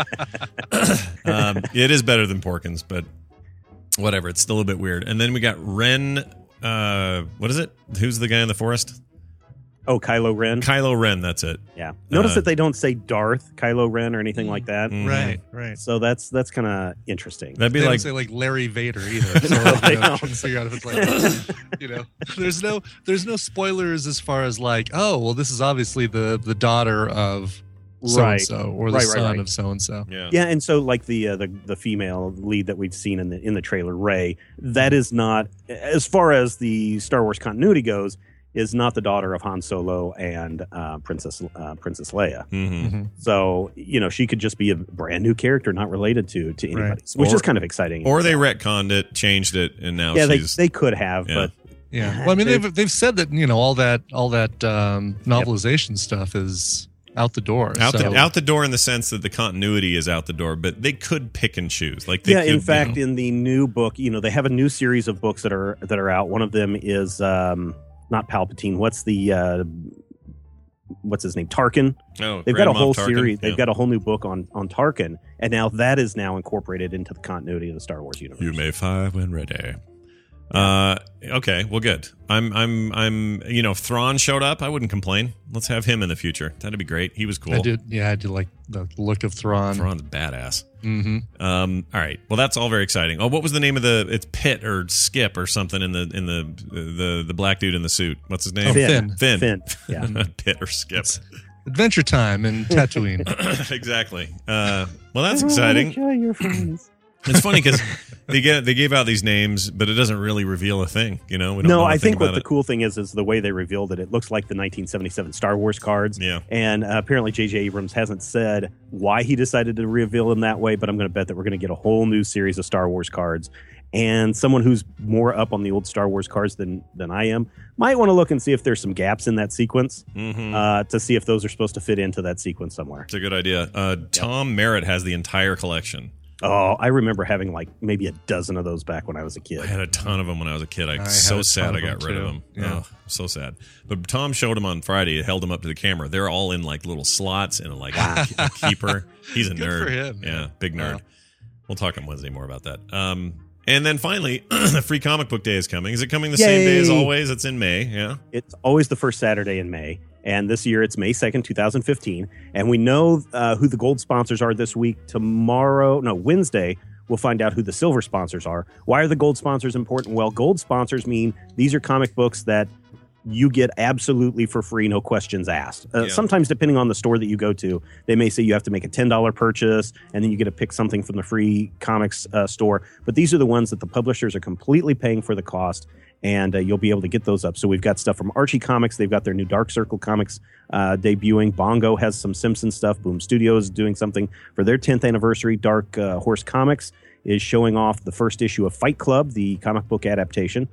um, it is better than Porkins, but whatever. It's still a bit weird. And then we got Ren. Uh, what is it? Who's the guy in the forest? Oh, Kylo Ren. Kylo Ren. That's it. Yeah. Notice Uh, that they don't say Darth Kylo Ren or anything like that. Mhm. Right, right. So that's that's kind of interesting. That'd be They like don't say like Larry Vader either. So No, you they know, don't. trying to figure out if it's like, you know, there's no there's no spoilers as far as like, oh, well, this is obviously the the daughter of so Right. and so, or the Right, right, son right. of so and so. yeah. Yeah, and so like the uh, the the female lead that we've seen in the in the trailer, Rey, that is not, as far as the Star Wars continuity goes, is not the daughter of Han Solo and uh, Princess uh, Princess Leia. hmm Mm-hmm. So you know she could just be a brand new character, not related to to anybody, Right. which Or- is kind of exciting. Or they retconned it, changed it, and now yeah, they she's they could have, Yeah. but Yeah. Well, I mean, They've- they've they've said that you know all that all that um, novelization stuff is out the door. out so. the out the door in the sense that the continuity is out the door, but they could pick and choose. Like they yeah, could, in you fact, know- in the new book, you know, they have a new series of books that are that are out. One of them is um, not Palpatine. What's the uh, what's his name? Tarkin. oh, They've got a Grand whole Moff Tarkin. series. They've Yeah. got a whole new book on on Tarkin, and now that is now incorporated into the continuity of the Star Wars universe. You may fire when ready. Uh, okay, well, good. I'm, I'm, I'm. You know, if Thrawn showed up, I wouldn't complain. Let's have him in the future. That'd be great. He was cool. I did. Yeah, I did like the look of Thrawn. Thrawn's badass. Mm-hmm. Um. All right. Well, that's all very exciting. Oh, what was the name of the? It's Pitt or Skip or something in the in the the the black dude in the suit. What's his name? Oh, Finn. Finn. Finn. Yeah. Pitt or Skip. It's Adventure Time in Tatooine. Exactly. Uh. Well, that's exciting. Your friends. It's funny because they get they gave out these names, but it doesn't really reveal a thing. You know, we don't no, know I anything think what about the it. cool thing is is the way they revealed it. It looks like the nineteen seventy-seven Star Wars cards. Yeah. And uh, apparently J J Abrams hasn't said why he decided to reveal them that way, but I'm going to bet that we're going to get a whole new series of Star Wars cards. And someone who's more up on the old Star Wars cards than than I am might want to look and see if there's some gaps in that sequence Mhm. uh, to see if those are supposed to fit into that sequence somewhere. It's a good idea. Uh, Tom Merritt has the entire collection. Oh, I remember having like maybe a dozen of those back when I was a kid. I had a ton of them when I was a kid. I, I had so a sad ton I of got them, rid of too. them. Yeah. Oh, so sad. But Tom showed them on Friday. Held them up to the camera. They're all in like little slots and like a, a keeper. He's a Good nerd. for him, Yeah, man. big nerd. Wow. We'll talk on Wednesday more about that. Um, and then finally, the free comic book day is coming. Is it coming the same day as Yay. always? It's in May. Yeah. It's always the first Saturday in May. And this year it's May second, twenty fifteen. And we know uh, who the gold sponsors are this week. Tomorrow, no, Wednesday, we'll find out who the silver sponsors are. Why are the gold sponsors important? Well, gold sponsors mean these are comic books that you get absolutely for free, no questions asked. Uh, Yeah. Sometimes, depending on the store that you go to, they may say you have to make a ten dollars purchase, and then you get to pick something from the free comics uh, store. But these are the ones that the publishers are completely paying for the cost, and uh, you'll be able to get those up. So we've got stuff from Archie Comics. They've got their new Dark Circle comics uh, debuting. Bongo has some Simpsons stuff. Boom Studios is doing something for their tenth anniversary. Dark uh, Horse Comics is showing off the first issue of Fight Club, the comic book adaptation.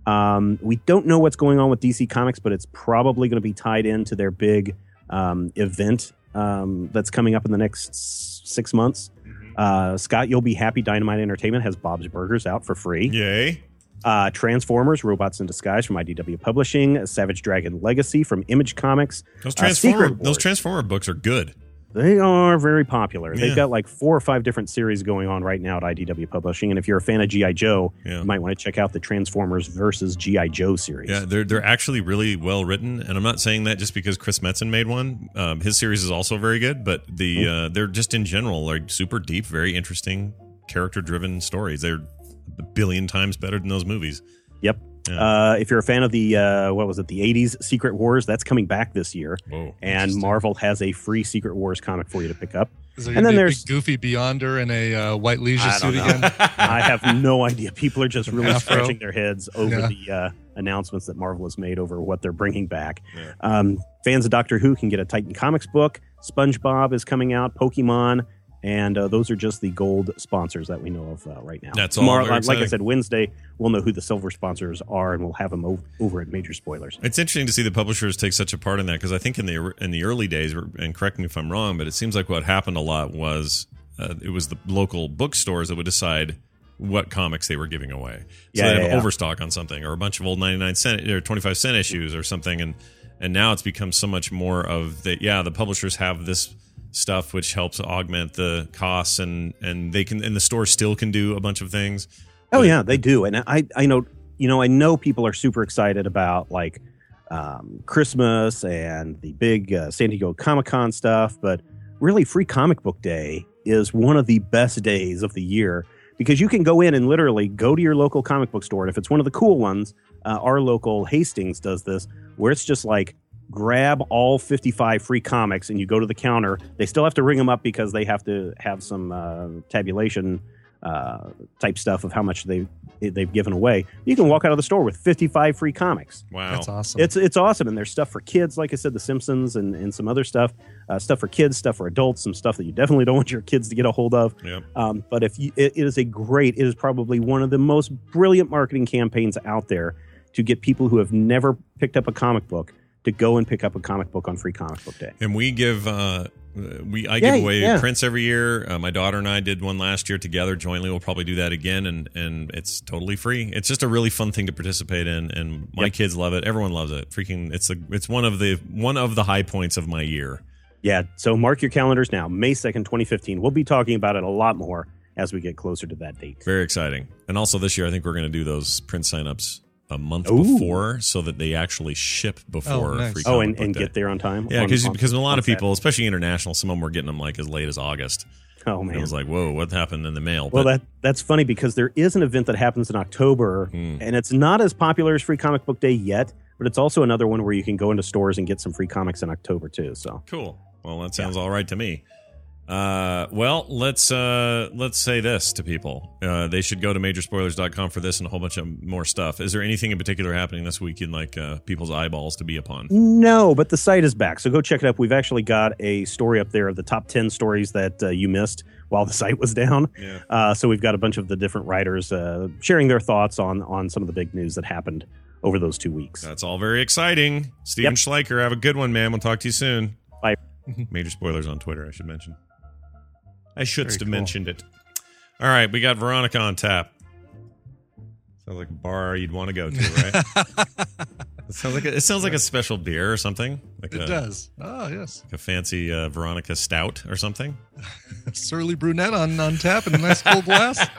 Um, we don't know what's going on with D C Comics, but it's probably going to be tied into their big um, event um, that's coming up in the next s- six months. Uh, Scott, you'll be happy. Dynamite Entertainment has Bob's Burgers out for free. Yay. Uh, Transformers, Robots in Disguise from I D W Publishing. Savage Dragon Legacy from Image Comics. Those Uh, Transformer, Secret those Wars. Transformer books are good. They are very popular. Yeah. They've got like four or five different series going on right now at I D W Publishing. And if you're a fan of G I. Joe, Yeah. you might want to check out the Transformers versus G I. Joe series. Yeah, they're they're actually really well written, and I'm not saying that just because Chris Metzen made one. Um, his series is also very good, but the uh, they're just in general like super deep, very interesting, character driven stories. They're a billion times better than those movies. Yep. Yeah. Uh, if you're a fan of the, uh, what was it, the eighties Secret Wars, that's coming back this year. Whoa, and Marvel has a free Secret Wars comic for you to pick up. Is there And gonna then be a there's, big goofy Beyonder in a uh, white leisure I suit don't know. again? I have no idea. People are just really Afro. scratching their heads over Yeah. the uh, announcements that Marvel has made over what they're bringing back. Yeah. Um, fans of Doctor Who can get a Titan Comics book. SpongeBob is coming out. Pokemon. And uh, those are just the gold sponsors that we know of uh, right now. That's all Tomorrow, very like exciting. I said, Wednesday, we'll know who the silver sponsors are, and we'll have them o- over at Major Spoilers. It's interesting to see the publishers take such a part in that because I think in the in the early days, and correct me if I'm wrong, but it seems like what happened a lot was uh, it was the local bookstores that would decide what comics they were giving away. So Yeah, they yeah, have yeah. overstock on something or a bunch of old ninety-nine cent or twenty-five cent issues or something, and and now it's become so much more of the yeah the publishers have this stuff which helps augment the costs and and they can and the store still can do a bunch of things. Oh yeah, they do, and I I know you know I know people are super excited about like um, Christmas and the big uh, San Diego Comic-Con stuff, but really Free Comic Book Day is one of the best days of the year because you can go in and literally go to your local comic book store, and if it's one of the cool ones, uh, our local Hastings does this, where it's just like grab all fifty-five free comics and you go to the counter. They still have to ring them up because they have to have some uh, tabulation uh, type stuff of how much they they've given away. You can walk out of the store with fifty-five free comics. Wow, That's awesome. It's it's awesome, and there's stuff for kids, like I said, The Simpsons and, and some other stuff, uh, stuff for kids, stuff for adults, some stuff that you definitely don't want your kids to get a hold of. Yep. Um, but if you, it, it is a great, it is probably one of the most brilliant marketing campaigns out there to get people who have never picked up a comic book to go and pick up a comic book on Free Comic Book Day. And we give uh we I Yeah, give away yeah. prints every year. Uh, my daughter and I did one last year together jointly. We'll probably do that again, and and it's totally free. It's just a really fun thing to participate in, and my Yep. kids love it. Everyone loves it. Freaking, it's a it's one of the one of the high points of my year. Yeah, so mark your calendars now, May second, twenty fifteen. We'll be talking about it a lot more. as we get closer to that date. Very exciting. And also this year, I think we're going to do those print signups a month Ooh. before so that they actually ship before Oh, nice. Free Oh, Comic and, Book and Day. get there on time? Yeah, on- because on- because a lot on of people, Saturday. especially international, some of them were getting them like as late as August. Oh, And man. it was like, whoa, what happened in the mail? Well, But- that that's funny because there is an event that happens in October, Hmm. and it's not as popular as Free Comic Book Day yet, but it's also another one where you can go into stores and get some free comics in October, too. So Cool. Well, that sounds all right to me. Uh, well, let's uh, let's say this to people. Uh, they should go to major spoilers dot com for this and a whole bunch of more stuff. Is there anything in particular happening this week in like uh, people's eyeballs to be upon? No, but the site is back, so go check it up. We've actually got a story up there of the top ten stories that uh, you missed while the site was down. Yeah. Uh, so we've got a bunch of the different writers uh, sharing their thoughts on on some of the big news that happened over those two weeks. That's all very exciting. Steven Yep. Schleicher, have a good one, man. We'll talk to you soon. Bye. Major spoilers on Twitter, I should mention. I should Very have cool. mentioned it. All right, we got Veronica on tap. Sounds like a bar you'd want to go to, right? It sounds like a, it sounds like a special beer or something. Like It a, does. Oh, yes. like a fancy uh, Veronica Stout or something. Surly brunette on, on tap in a nice cold glass.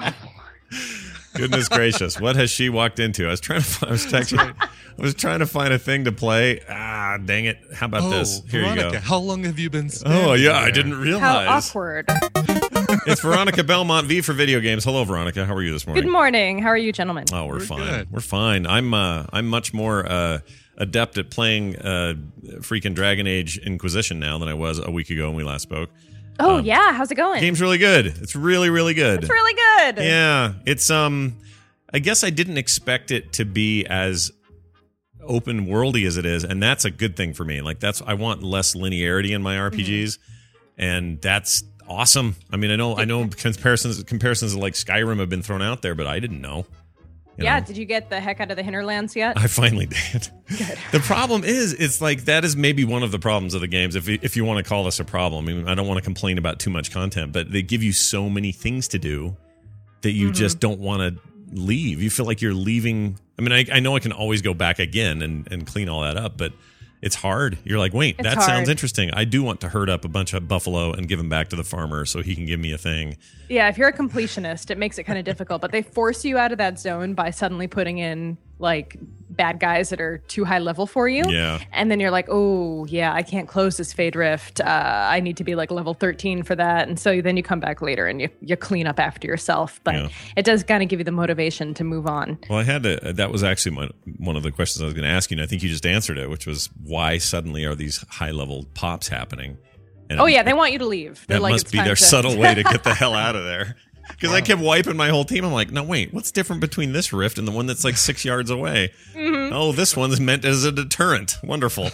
Goodness gracious, what has she walked into? I was trying to find, I was texting, I was trying to find a thing to play. Ah, dang it! How about oh, this? Here Veronica, you go. how long have you been Oh standing yeah, I there? didn't How realize. awkward. It's Veronica Belmont V for video games. Hello, Veronica. How are you this morning? Good morning. How are you, gentlemen? Oh, we're, We're fine. good. We're fine. I'm uh, I'm much more uh, adept at playing uh, freaking Dragon Age Inquisition now than I was a week ago when we last spoke. Oh, Um, yeah. How's it going? Game's really good. It's really, really good. It's really good. Yeah, it's um. I guess I didn't expect it to be as open worldy as it is, and that's a good thing for me. Like that's I want less linearity in my R P Gs, Mm-hmm. and that's awesome. I mean, I know I know comparisons comparisons like Skyrim have been thrown out there, but I didn't know. You Yeah. know? Did you get the heck out of the hinterlands yet? I finally did. The problem is, it's like that is maybe one of the problems of the games. If if you want to call this a problem, I mean, I don't want to complain about too much content, but they give you so many things to do that you Mm-hmm. just don't want to leave. You feel like you're leaving. I mean, I, I know I can always go back again and, and clean all that up, but it's hard. You're like, wait, It's that hard. sounds interesting. I do want to herd up a bunch of buffalo and give them back to the farmer so he can give me a thing. Yeah, if you're a completionist, it makes it kind of difficult, but they force you out of that zone by suddenly putting in like bad guys that are too high level for you. Yeah. And then you're like, oh, yeah, I can't close this Fade Rift. Uh, I need to be like level thirteen for that. And so then you come back later and you, you clean up after yourself. But Yeah. it does kind of give you the motivation to move on. Well, I had to. That was actually my, one of the questions I was going to ask you, and I think you just answered it, which was why suddenly are these high level pops happening? And Oh, it- yeah, they want you to leave. They're That like, must it's be time their to- subtle way to get the hell out of there. Because I kept wiping my whole team. I'm like, no, wait, what's different between this rift and the one that's like six yards away? Mhm. Oh, this one's meant as a deterrent. Wonderful.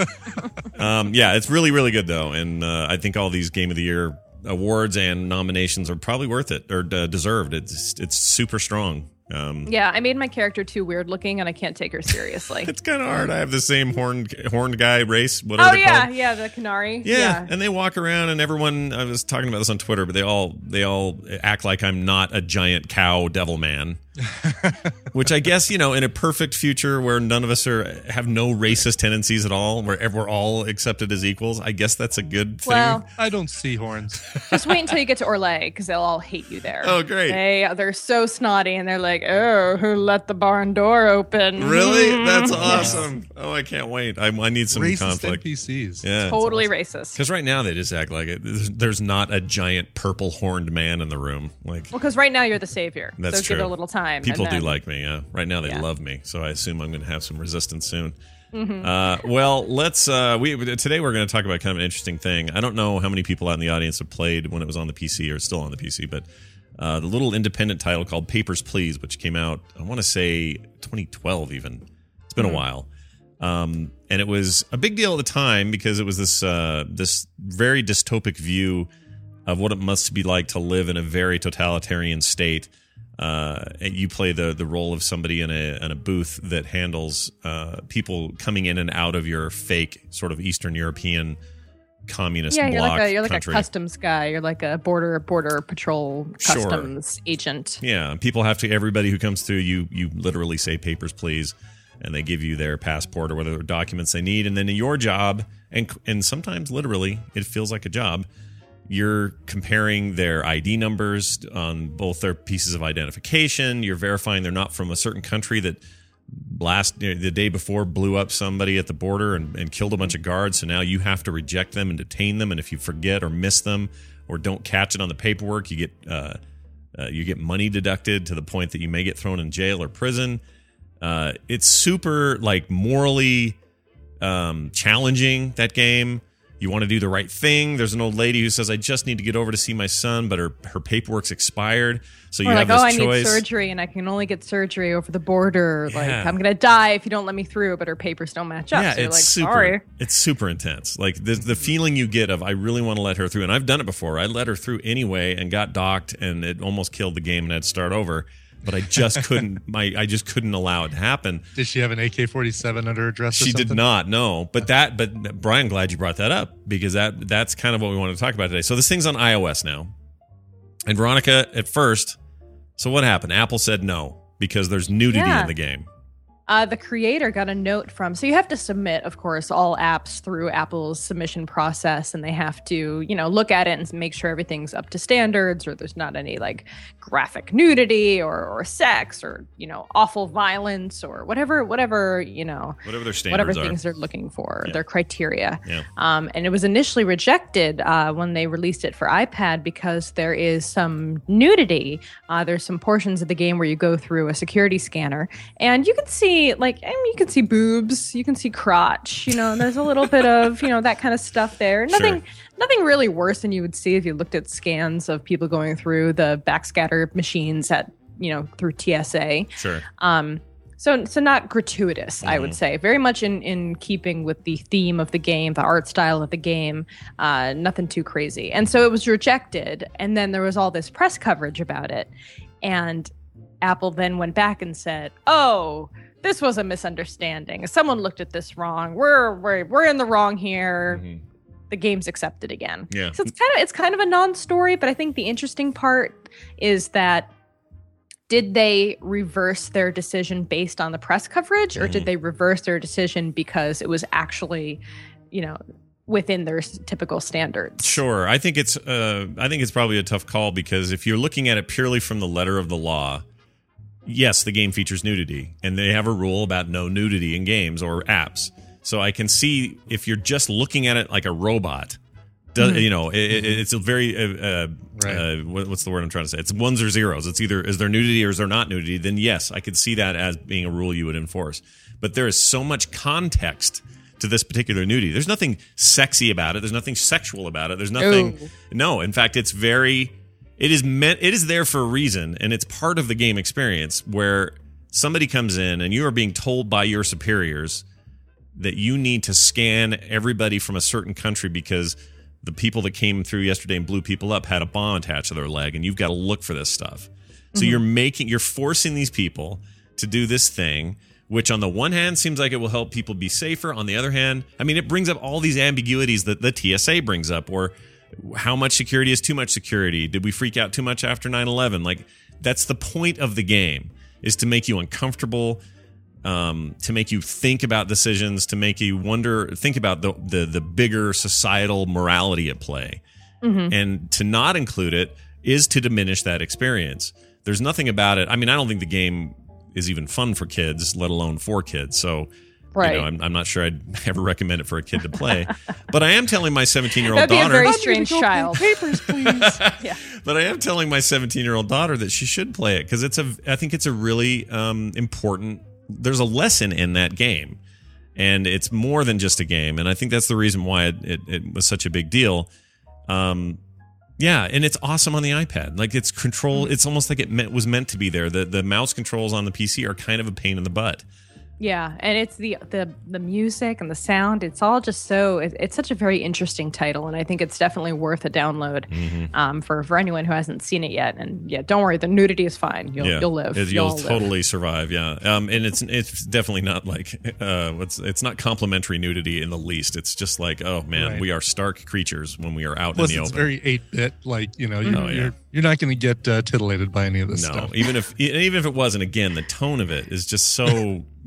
um, yeah, it's really, really good, though. And uh, I think all these Game of the Year awards and nominations are probably worth it or uh, deserved. It's it's super strong. Um, Yeah, I made my character too weird looking and I can't take her seriously. It's kind of hard. I have the same horned horned guy race. What are Oh they yeah, called? yeah, the Canary. Yeah, and they walk around, and everyone. I was talking about this on Twitter, but they all they all act like I'm not a giant cow devil man. Which I guess, you know, in a perfect future where none of us are have no racist tendencies at all, where we're all accepted as equals, I guess that's a good thing. Well, I don't see horns. just wait until you get to Orlais because they'll all hate you there. Oh, great. They they're so snotty and they're like, oh, who let the barn door open? Really? That's Yes. awesome. Oh, I can't wait. I, I need some Racist conflict. N P Cs. Yeah. Totally racist. Because right now they just act like it. There's, there's not a giant purple horned man in the room. Like Well, because right now you're the savior. That's so true. give it a little time. People and do then- like me. Yeah. Right now they Yeah. love me, so I assume I'm going to have some resistance soon. Mhm. Uh, well, let's. Uh, we today we're going to talk about kind of an interesting thing. I don't know how many people out in the audience have played when it was on the P C or still on the P C, but uh, the little independent title called Papers, Please, which came out, I want to say twenty twelve even. It's been Mhm. a while. Um, and it was a big deal at the time because it was this uh, this very dystopic view of what it must be like to live in a very totalitarian state. Uh, and you play the the role of somebody in a in a booth that handles uh, people coming in and out of your fake sort of Eastern European communist Yeah, you're bloc like a you're like country. a customs guy. You're like a border border patrol Sure. customs agent. Yeah, and people have to. Everybody who comes through, you you literally say papers, please, and they give you their passport or whatever documents they need, and then your job, and and sometimes literally, it feels like a job. You're comparing their I D numbers on both their pieces of identification. You're verifying they're not from a certain country that last the day before blew up somebody at the border and, and killed a bunch of guards. So now you have to reject them and detain them. And if you forget or miss them or don't catch it on the paperwork, you get uh, uh, you get money deducted to the point that you may get thrown in jail or prison. Uh, it's super like morally um, challenging, that game. You want to do the right thing. There's an old lady who says, I just need to get over to see my son, but her, her paperwork's expired. So you or have like, this oh, I choice. need surgery and I can only get surgery over the border. Yeah. Like, I'm going to die if you don't let me through, but her papers don't match up. Yeah, so you're it's like, super. sorry. It's super intense. Like the the feeling you get of I really want to let her through, and I've done it before. I let her through anyway and got docked, and it almost killed the game, and I had to start over. But I just couldn't. My I just couldn't allow it to happen. Did she have an A K forty-seven under her dress? Or She something? did not. No, but that. But Brian, glad you brought that up because that that's kind of what we wanted to talk about today. So this thing's on iOS now, and Veronica at first. So what happened? Apple said no because there's nudity Yeah. in the game. Uh, the creator got a note from, so you have to submit, of course, all apps through Apple's submission process, and they have to, you know, look at it and make sure everything's up to standards, or there's not any like graphic nudity or, or sex or, you know, awful violence or whatever, whatever, you know, Whatever their standards whatever are. things they're looking for, Yeah. their criteria. Yeah. Um, and it was initially rejected uh, when they released it for iPad because there is some nudity. Uh, there's some portions of the game where you go through a security scanner, and you can see, like, I mean, you can see boobs, you can see crotch. You know, there's a little bit of, you know, that kind of stuff there. Nothing, Sure. nothing really worse than you would see if you looked at scans of people going through the backscatter machines at, you know, through T S A. Sure. Um, so, so not gratuitous, I would Mhm. say. Very much in, in keeping with the theme of the game, the art style of the game. Uh, nothing too crazy. And so it was rejected. And then there was all this press coverage about it. And Apple then went back and said, oh, this was a misunderstanding. Someone looked at this wrong. We're we're we're in the wrong here. The game's accepted again. Yeah. So it's kind of it's kind of a non-story, but I think the interesting part is that did they reverse their decision based on the press coverage, or Mm-hmm. did they reverse their decision because it was actually, you know, within their s- typical standards? Sure. I think it's uh, I think it's probably a tough call because if you're looking at it purely from the letter of the law, yes, the game features nudity, and they have a rule about no nudity in games or apps. So I can see if you're just looking at it like a robot, does, Mhm. you know, it, it, it's a very uh, uh, Right. uh, what, what's the word I'm trying to say? It's ones or zeros. It's either is there nudity or is there not nudity? Then yes, I could see that as being a rule you would enforce. But there is so much context to this particular nudity. There's nothing sexy about it. There's nothing sexual about it. There's nothing. Ooh. No, in fact, it's very. It is meant. It is there for a reason, and it's part of the game experience where somebody comes in and you are being told by your superiors that you need to scan everybody from a certain country because the people that came through yesterday and blew people up had a bomb attached to their leg, and you've got to look for this stuff. So Mhm. you're making, you're forcing these people to do this thing, which on the one hand seems like it will help people be safer. On the other hand, I mean, it brings up all these ambiguities that the T S A brings up, or how much security is too much security? Did we freak out too much after nine eleven? Like, that's the point of the game, is to make you uncomfortable, um, to make you think about decisions, to make you wonder, think about the the, the bigger societal morality at play. Mhm. And to not include it is to diminish that experience. There's nothing about it. I mean, I don't think the game is even fun for kids, let alone for kids. So, Right. you know, I'm, I'm not sure I'd ever recommend it for a kid to play. But I am telling my seventeen-year-old That'd be a daughter. very strange child. Papers, please. Yeah. But I am telling my seventeen-year-old daughter that she should play it because it's a. I think it's a really um, important. There's a lesson in that game, and it's more than just a game. And I think that's the reason why it, it, it was such a big deal. Um, yeah, and it's awesome on the iPad. Like it's control. It's almost like it meant, was meant to be there. The the mouse controls on the P C are kind of a pain in the butt. Yeah, and it's the the the music and the sound. It's all just so. It, it's such a very interesting title, and I think it's definitely worth a download Mhm. um, for for anyone who hasn't seen it yet. And yeah, don't worry, the nudity is fine. You'll yeah, you'll live. It- You'll you'll live. totally survive. Yeah, um, and it's it's definitely not like uh, what's it's not complimentary nudity in the least. It's just like, oh man, Right. we are stark creatures when we are out Plus, in the it's open. very eight-bit. Like, you know, you, Oh, yeah. you're, you're not going to get uh, titillated by any of this No, stuff. even if even if it wasn't, again, the tone of it is just so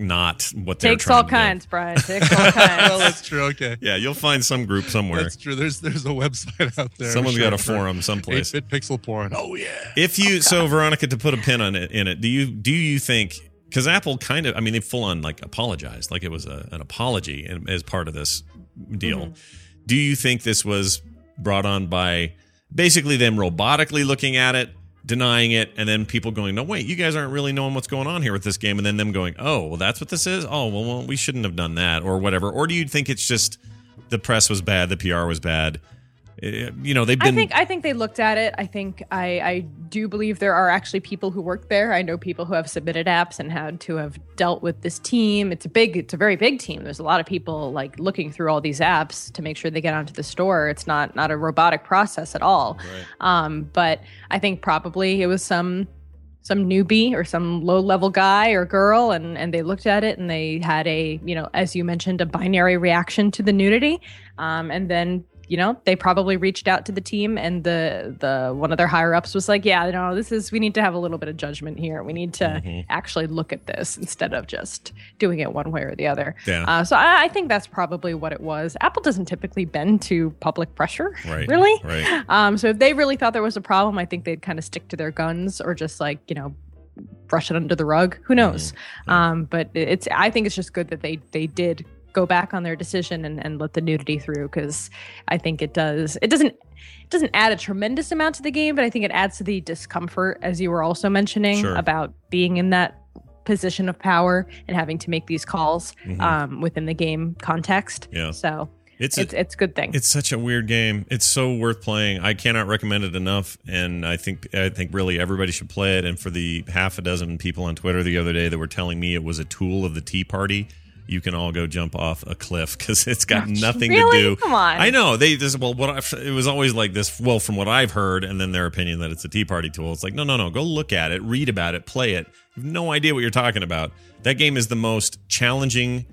not what they're Takes trying all to kinds, Brian. Takes all kinds. Well, that's true. Okay. do. Yeah, you'll find some group somewhere. That's true. There's there's a website out there. Someone's Sure, got a for forum someplace. eight-bit pixel porn. Oh yeah. If you so Veronica, to put a pin on it in it, do you do you think, because Apple kind of, I mean, they full on like apologized, like it was a, an apology in, as part of this deal. Mm-hmm. Do you think this was brought on by basically them robotically looking at it, denying it, and then people going, no, wait, you guys aren't really knowing what's going on here with this game, and then them going, oh, well, that's what this is? Oh, well, well we shouldn't have done that, or whatever. Or do you think it's just the press was bad, the P R was bad? Uh, You know, they've been... I think I think they looked at it. I think I, I do believe there are actually people who work there. I know people who have submitted apps and had to have dealt with this team. It's a big, it's a very big team. There's a lot of people like looking through all these apps to make sure they get onto the store. It's not not a robotic process at all. Right. Um, but I think probably it was some some newbie or some low level guy or girl, and and they looked at it and they had a, you know, as you mentioned, a binary reaction to the nudity, um, and then. You know, they probably reached out to the team, and the the one of their higher ups was like, "Yeah, you know, this is we need to have a little bit of judgment here. We need to Mhm. actually look at this instead of just doing it one way or the other." Yeah. Uh, so I, I think that's probably what it was. Apple doesn't typically bend to public pressure, Right. really. Right. Um, so if they really thought there was a problem, I think they'd kind of stick to their guns or just like you know brush it under the rug. Who knows? Mm-hmm. Um, but it's I think it's just good that they they did go back on their decision and, and let the nudity through, because I think it does it doesn't it doesn't add a tremendous amount to the game, but I think it adds to the discomfort, as you were also mentioning, Sure. about being in that position of power and having to make these calls Mhm. um, within the game context. Yeah. So It's it's a- it's a good thing. It's such a weird game. It's so worth playing. I cannot recommend it enough, and I think I think really everybody should play it. And for the half a dozen people on Twitter the other day that were telling me it was a tool of the Tea Party, you can all go jump off a cliff because it's got nothing Really? to do. Come on. I know they this well what I've, it was always like this. Well, from what I've heard, and then their opinion that it's a Tea Party tool. It's like no, no, no. Go look at it, read about it, play it. You have no idea what you're talking about. That game is the most challenging.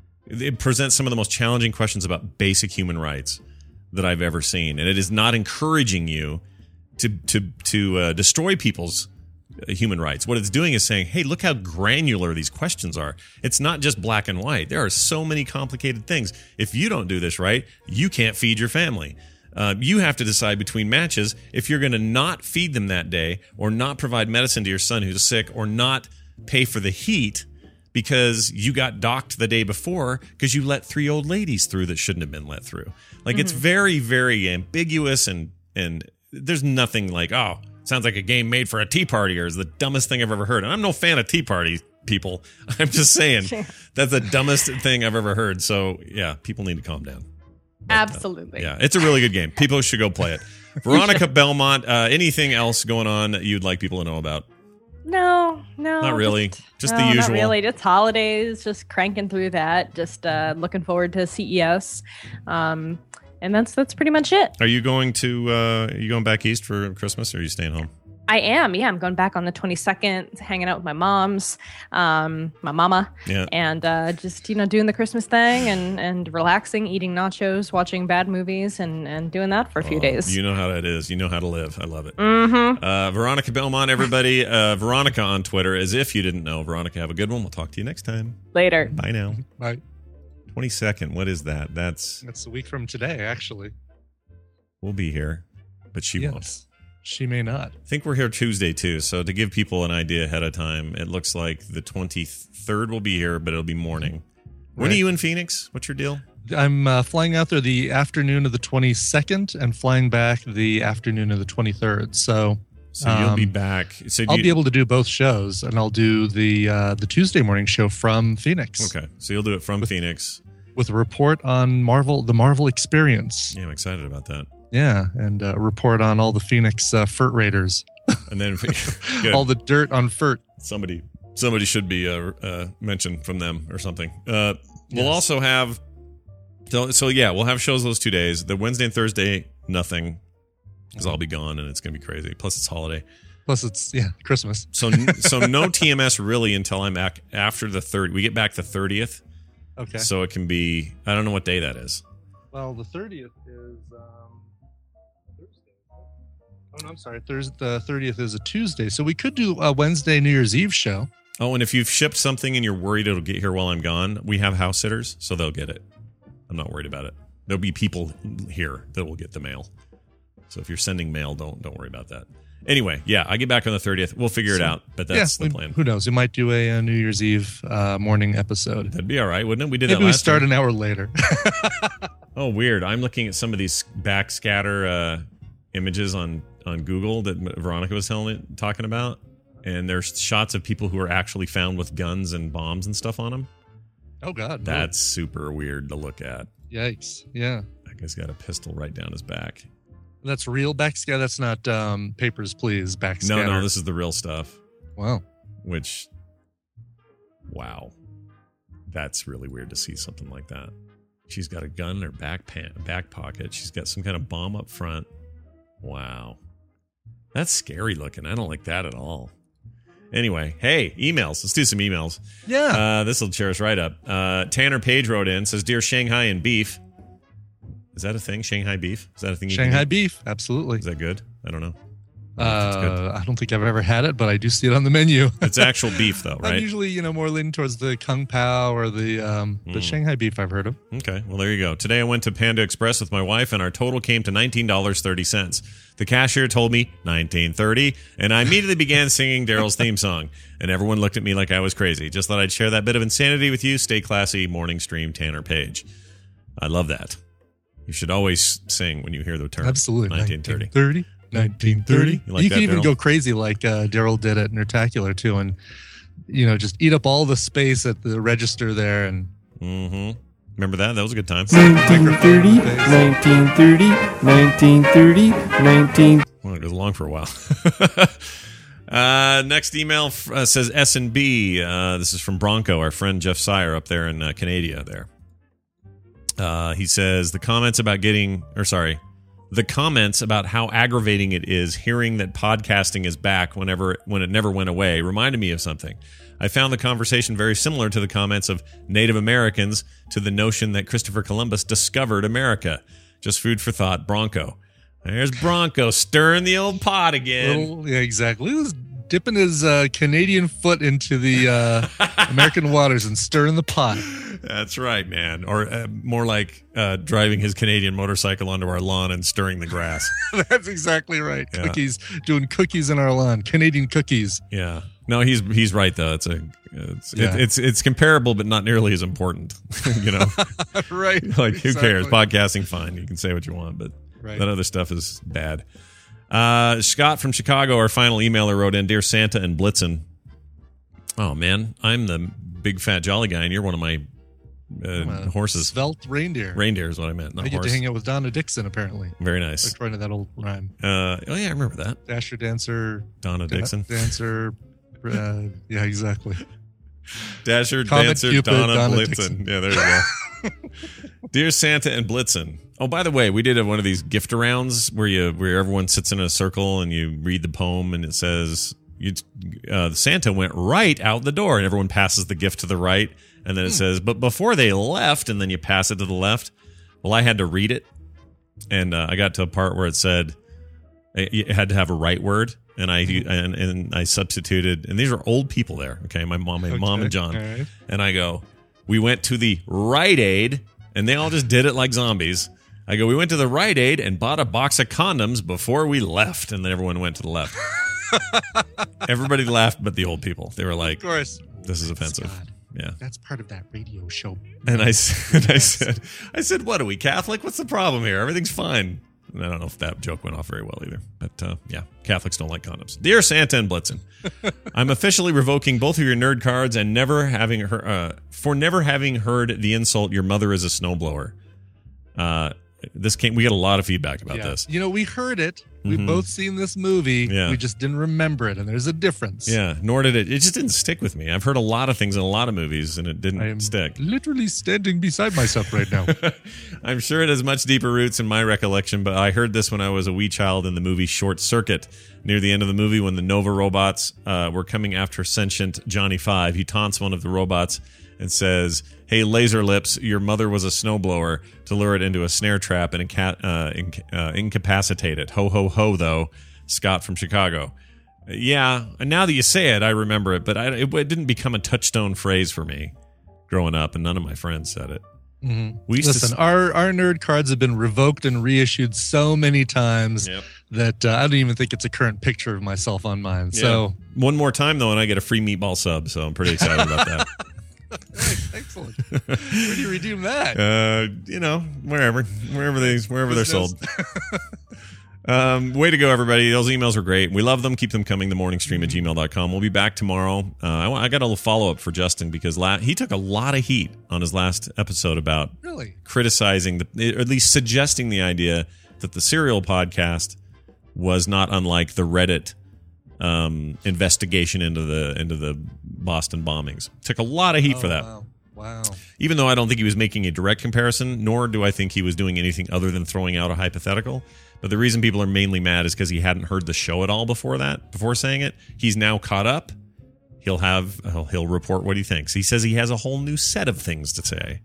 It presents some of the most challenging questions about basic human rights that I've ever seen, and it is not encouraging you to to to uh, destroy people's uh, human rights. What it's doing is saying, "Hey, look how granular these questions are. It's not just black and white. There are so many complicated things. If you don't do this right, you can't feed your family." Uh, you have to decide between matches if you're going to not feed them that day, or not provide medicine to your son who's sick, or not pay for the heat because you got docked the day before because you let three old ladies through that shouldn't have been let through. Like, it's Mhm. very, very ambiguous, and and there's nothing like, oh, sounds like a game made for a tea party, or is the dumbest thing I've ever heard. And I'm no fan of tea party people. I'm just saying that's the dumbest thing I've ever heard. So, yeah, people need to calm down. Absolutely. Yeah, it's a really good game. People should go play it. Veronica Belmont, uh, anything else going on that you'd like people to know about? No, no. Not really. Just no, the usual. Not really. Just holidays, just cranking through that. Just uh, looking forward to C E S. Um, and that's that's pretty much it. Are you going to uh, are you going back east for Christmas, or are you staying home? I am. Yeah, I'm going back on the twenty-second, hanging out with my moms, um, my mama, Yeah. and uh, just, you know, doing the Christmas thing and, and relaxing, eating nachos, watching bad movies, and, and doing that for a few Oh, days. You know how that is. You know how to live. I love it. Mm-hmm. Uh, Veronica Belmont, everybody. Uh, Veronica on Twitter. As if you didn't know. Veronica, have a good one. We'll talk to you next time. Later. Bye now. Bye. twenty-second. What is that? That's That's a week from today, actually. we'll be here, but she Yes. won't. She may not. I think we're here Tuesday too. So to give people an idea ahead of time, it looks like the twenty-third will be here, but it'll be morning. When Right. are you in Phoenix? What's your deal? I'm uh, flying out there the afternoon of the twenty-second and flying back the afternoon of the twenty-third. So, So you'll be um, back. So do I'll you- be able to do both shows, and I'll do the uh, the Tuesday morning show from Phoenix. Okay, so you'll do it from With- Phoenix. with a report on Marvel, the Marvel experience. Yeah, I'm excited about that. Yeah, and uh, a report on all the Phoenix uh, F E R T Raiders. And then good. all the dirt on F E R T. somebody somebody should be uh, uh, mentioned from them or something. Uh, we'll Yes. also have so, so yeah, we'll have shows those two days. The Wednesday and Thursday, nothing, because I'll be gone and it's gonna be crazy. Plus it's holiday. Plus, it's yeah Christmas. So so no T M S really until I'm back after the third. We get back the thirtieth. Okay. So it can be. I don't know what day that is. Well, the thirtieth is um, Thursday. Oh no, I'm sorry. Thursday. The thirtieth is a Tuesday, so we could do a Wednesday New Year's Eve show. Oh, and if you've shipped something and you're worried it'll get here while I'm gone, we have house sitters, so they'll get it. I'm not worried about it. There'll be people here that will get the mail. So if you're sending mail, don't don't worry about that. Anyway, yeah, I get back on the thirtieth. We'll figure so, it out, but that's yeah, the plan. Who knows? We might do a, a New Year's Eve uh, morning episode. That'd be all right, wouldn't it? We did Maybe that last we start time. an hour later. Oh, weird. I'm looking at some of these backscatter uh, images on, on Google that Veronica was telling, talking about. And there's shots of people who are actually found with guns and bombs and stuff on them. Oh, God. No. That's super weird to look at. Yikes. Yeah. That guy's got a pistol right down his back. That's real backscatter? That's not um, Papers, Please backscatter? No, no, this is the real stuff. Wow. Which, wow. That's really weird to see something like that. She's got a gun in her back, pan- back pocket. She's got some kind of bomb up front. Wow. That's scary looking. I don't like that at all. Anyway, hey, emails. Let's do some emails. Yeah. Uh, this will cheer us right up. Uh, Tanner Page wrote in, says, Dear Shanghai and Beef. Is that a thing? Shanghai Beef? Is that a thing you Shanghai can eat? Beef, absolutely. Is that good? I don't know. Uh, I don't think I've ever had it, but I do see it on the menu. It's actual beef, though, right? I'm usually, you know, more leaning towards the Kung Pao or the um, the Mm. Shanghai Beef I've heard of. Okay, well, there you go. Today I went to Panda Express with my wife, and our total came to nineteen dollars and thirty cents. The cashier told me nineteen thirty, and I immediately began singing Daryl's theme song, and everyone looked at me like I was crazy. Just thought I'd share that bit of insanity with you. Stay classy, morning stream, Tanner Page. I love that. You should always sing when you hear the term. Absolutely. nineteen thirty. nineteen thirty nineteen thirty You like you that, can even Daryl? go crazy like uh, Daryl did at Nertacular, too, and, you know, just eat up all the space at the register there. And Mm-hmm. Remember that? That was a good time. nineteen thirty, nineteen thirty, nineteen thirty, nineteen. Well, it goes along for a while. uh, next email f- uh, says S and B. Uh, this is from Bronco, our friend Jeff Sire up there in uh, Canada there. Uh, he says the comments about getting, or sorry, the comments about how aggravating it is hearing that podcasting is back whenever when it never went away reminded me of something. I found the conversation very similar to the comments of Native Americans to the notion that Christopher Columbus discovered America. Just food for thought, Bronco. There's Bronco stirring the old pot again. Little, yeah, exactly. He was dipping his uh, Canadian foot into the uh, American waters and stirring the pot. That's right, man. Or uh, more like uh, driving his Canadian motorcycle onto our lawn and stirring the grass. That's exactly right. Yeah. Cookies, doing cookies in our lawn. Canadian cookies. Yeah. No, he's he's right though. It's a it's Yeah. it, it's it's comparable, but not nearly as important. You know, Right. like who cares? Exactly. Podcasting, fine. You can say what you want, but Right. that other stuff is bad. Uh, Scott from Chicago, our final emailer, wrote in, Dear Santa and Blitzen. Oh man, I'm the big fat jolly guy, and you're one of my uh, Uh, horses. Svelte reindeer. Reindeer is what I meant. Not I get horse. to hang out with Donna Dixon, apparently. Very nice. According to that old rhyme. Uh, oh yeah, I remember that. Dasher, dancer. Donna da- Dixon. Dancer. Uh, yeah, exactly. Dasher, Comet, Dancer, Cupid, Donna, Donna Blitzen. Dixon. Yeah, there you go. Dear Santa and Blitzen. Oh, by the way, we did one of these gift rounds where you where everyone sits in a circle and you read the poem and it says you uh, Santa went right out the door and everyone passes the gift to the right and then it says but before they left and then you pass it to the left. Well, I had to read it and uh, I got to a part where it said it had to have a right word. And I and, and I substituted, and these are old people there. Okay, my mom, my Okay, mom and John, all right. and I go. We went to the Rite Aid, and they all just did it like zombies. I go. We went to the Rite Aid and bought a box of condoms before we left, and then everyone went to the left. Everybody laughed, but the old people. They were like, Of course. "This is offensive." Scott, Yeah. That's part of that radio show. And I, s- and I said, I said, what are we, Catholic? What's the problem here? Everything's fine. And I don't know if that joke went off very well either. But uh, yeah, Catholics don't like condoms. Dear Santa and Blitzen, I'm officially revoking both of your nerd cards and never having her, uh, for never having heard the insult, your mother is a snowblower. Uh, this came, we got a lot of feedback about Yeah. this. You know, we heard it. We've Mhm. both seen this movie. Yeah. We just didn't remember it, and there's a difference. Yeah, nor did it. It just didn't stick with me. I've heard a lot of things in a lot of movies, and it didn't I am stick. literally standing beside myself right now. I'm sure it has much deeper roots in my recollection, but I heard this when I was a wee child in the movie Short Circuit. Near the end of the movie, when the Nova robots uh, were coming after sentient Johnny Five, he taunts one of the robots and says, "Hey, Laser Lips, your mother was a snowblower," to lure it into a snare trap and inca- uh, inc- uh, incapacitate it. Ho, ho, ho, though. Scott from Chicago. Yeah, and now that you say it, I remember it, but I, it, it didn't become a touchstone phrase for me growing up, and none of my friends said it. Mm-hmm. We used Listen, to, our, our nerd cards have been revoked and reissued so many times Yep. that uh, I don't even think it's a current picture of myself on mine. yeah. So one more time, though, and I get a free meatball sub, so I'm pretty excited about that. excellent. Where do you redeem that? Uh, you know, wherever, wherever they, wherever they're sold. Um, way to go, everybody. Those emails were great. We love them. Keep them coming. The morning stream at gmail dot com. We'll be back tomorrow. Uh, I, I got a little follow up for Justin because la- he took a lot of heat on his last episode about really criticizing, the, or at least suggesting the idea that the Serial podcast was not unlike the Reddit um, investigation into the into the Boston bombings. Took a lot of heat oh, for that. Wow. Wow. Even though I don't think he was making a direct comparison, nor do I think he was doing anything other than throwing out a hypothetical. But the reason people are mainly mad is because he hadn't heard the show at all before that, before saying it. He's now caught up. He'll have he'll, he'll report what he thinks. He says he has a whole new set of things to say.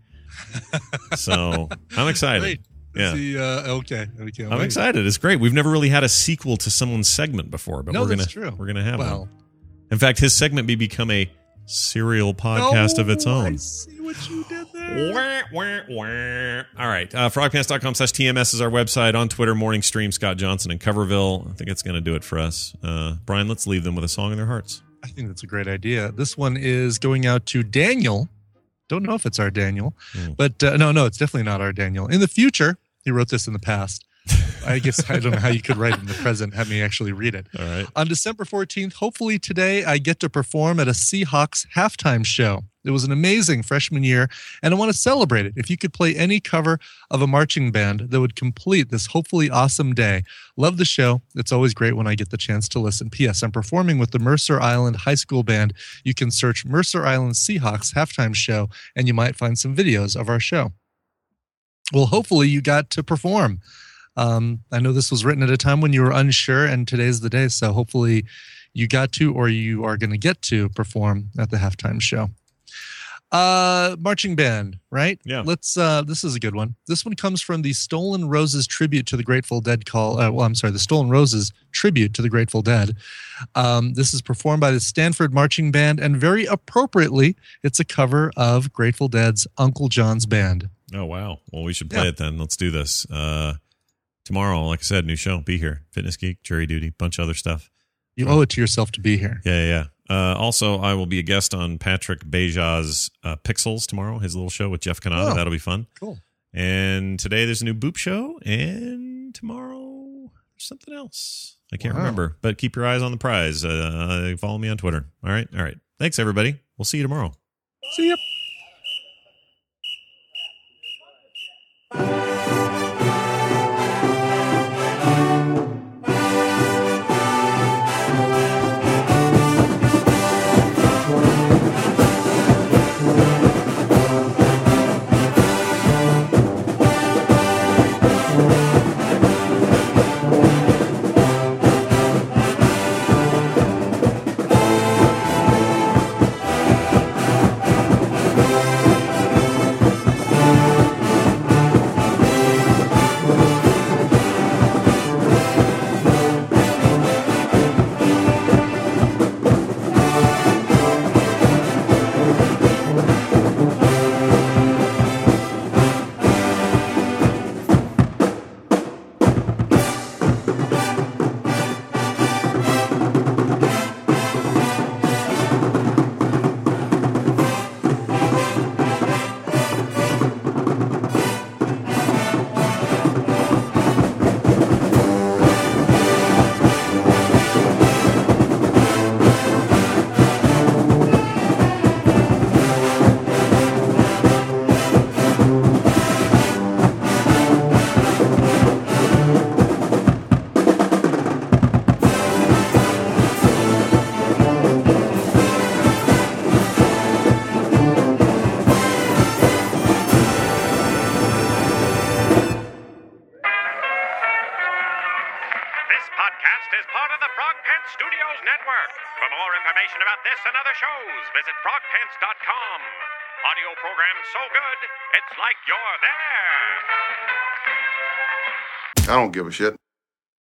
So I'm excited. Wait, yeah. He, uh, okay. okay I'm wait. excited. It's great. We've never really had a sequel to someone's segment before, but No, we're gonna that's true. we're gonna have Well- one. In fact, his segment may become a serial podcast oh, of its own. I see what you did there. Wah, wah, wah. All right. Uh, frogpants.com slash TMS is our website. On Twitter, Morning Stream, Scott Johnson in Coverville. I think it's going to do it for us. Uh, Brian, let's leave them with a song in their hearts. I think that's a great idea. This one is going out to Daniel. Don't know if it's our Daniel, Mm. but uh, no, no, it's definitely not our Daniel. In the future, he wrote this in the past. I guess I don't know how you could write in the present, have me actually read it. All right. On December fourteenth, hopefully today, I get to perform at a Seahawks halftime show. It was an amazing freshman year, and I want to celebrate it. If you could play any cover of a marching band that would complete this hopefully awesome day. Love the show. It's always great when I get the chance to listen. P S. I'm performing with the Mercer Island High School Band. You can search Mercer Island Seahawks halftime show, and you might find some videos of our show. Well, hopefully you got to perform. Um, I know this was written at a time when you were unsure, and today's the day. So hopefully you got to, or you are going to get to perform at the halftime show. Uh, marching band, right? Yeah. Let's, uh, this is a good one. This one comes from the Stolen Roses tribute to the Grateful Dead call. Uh, well, I'm sorry, the Stolen Roses tribute to the Grateful Dead. Um, this is performed by the Stanford Marching Band, and very appropriately, it's a cover of Grateful Dead's Uncle John's Band. Oh, wow. Well, we should play Yeah. it then. Let's do this. Uh, tomorrow, like I said, new show. Be here. Fitness Geek, Jury Duty, bunch of other stuff. You owe it to yourself to be here. Yeah, yeah, yeah. Uh, also, I will be a guest on Patrick Beja's uh, Pixels tomorrow, his little show with Jeff Canada. Oh, That'll be fun. Cool. And today there's a new Boop show, and tomorrow there's something else. I can't Wow. remember, but keep your eyes on the prize. Uh, follow me on Twitter. All right, all right. Thanks, everybody. We'll see you tomorrow. See ya. This podcast is part of the Frog Pants Studios Network. For more information about this and other shows, visit frog pants dot com. Audio program so good, it's like you're there. I don't give a shit.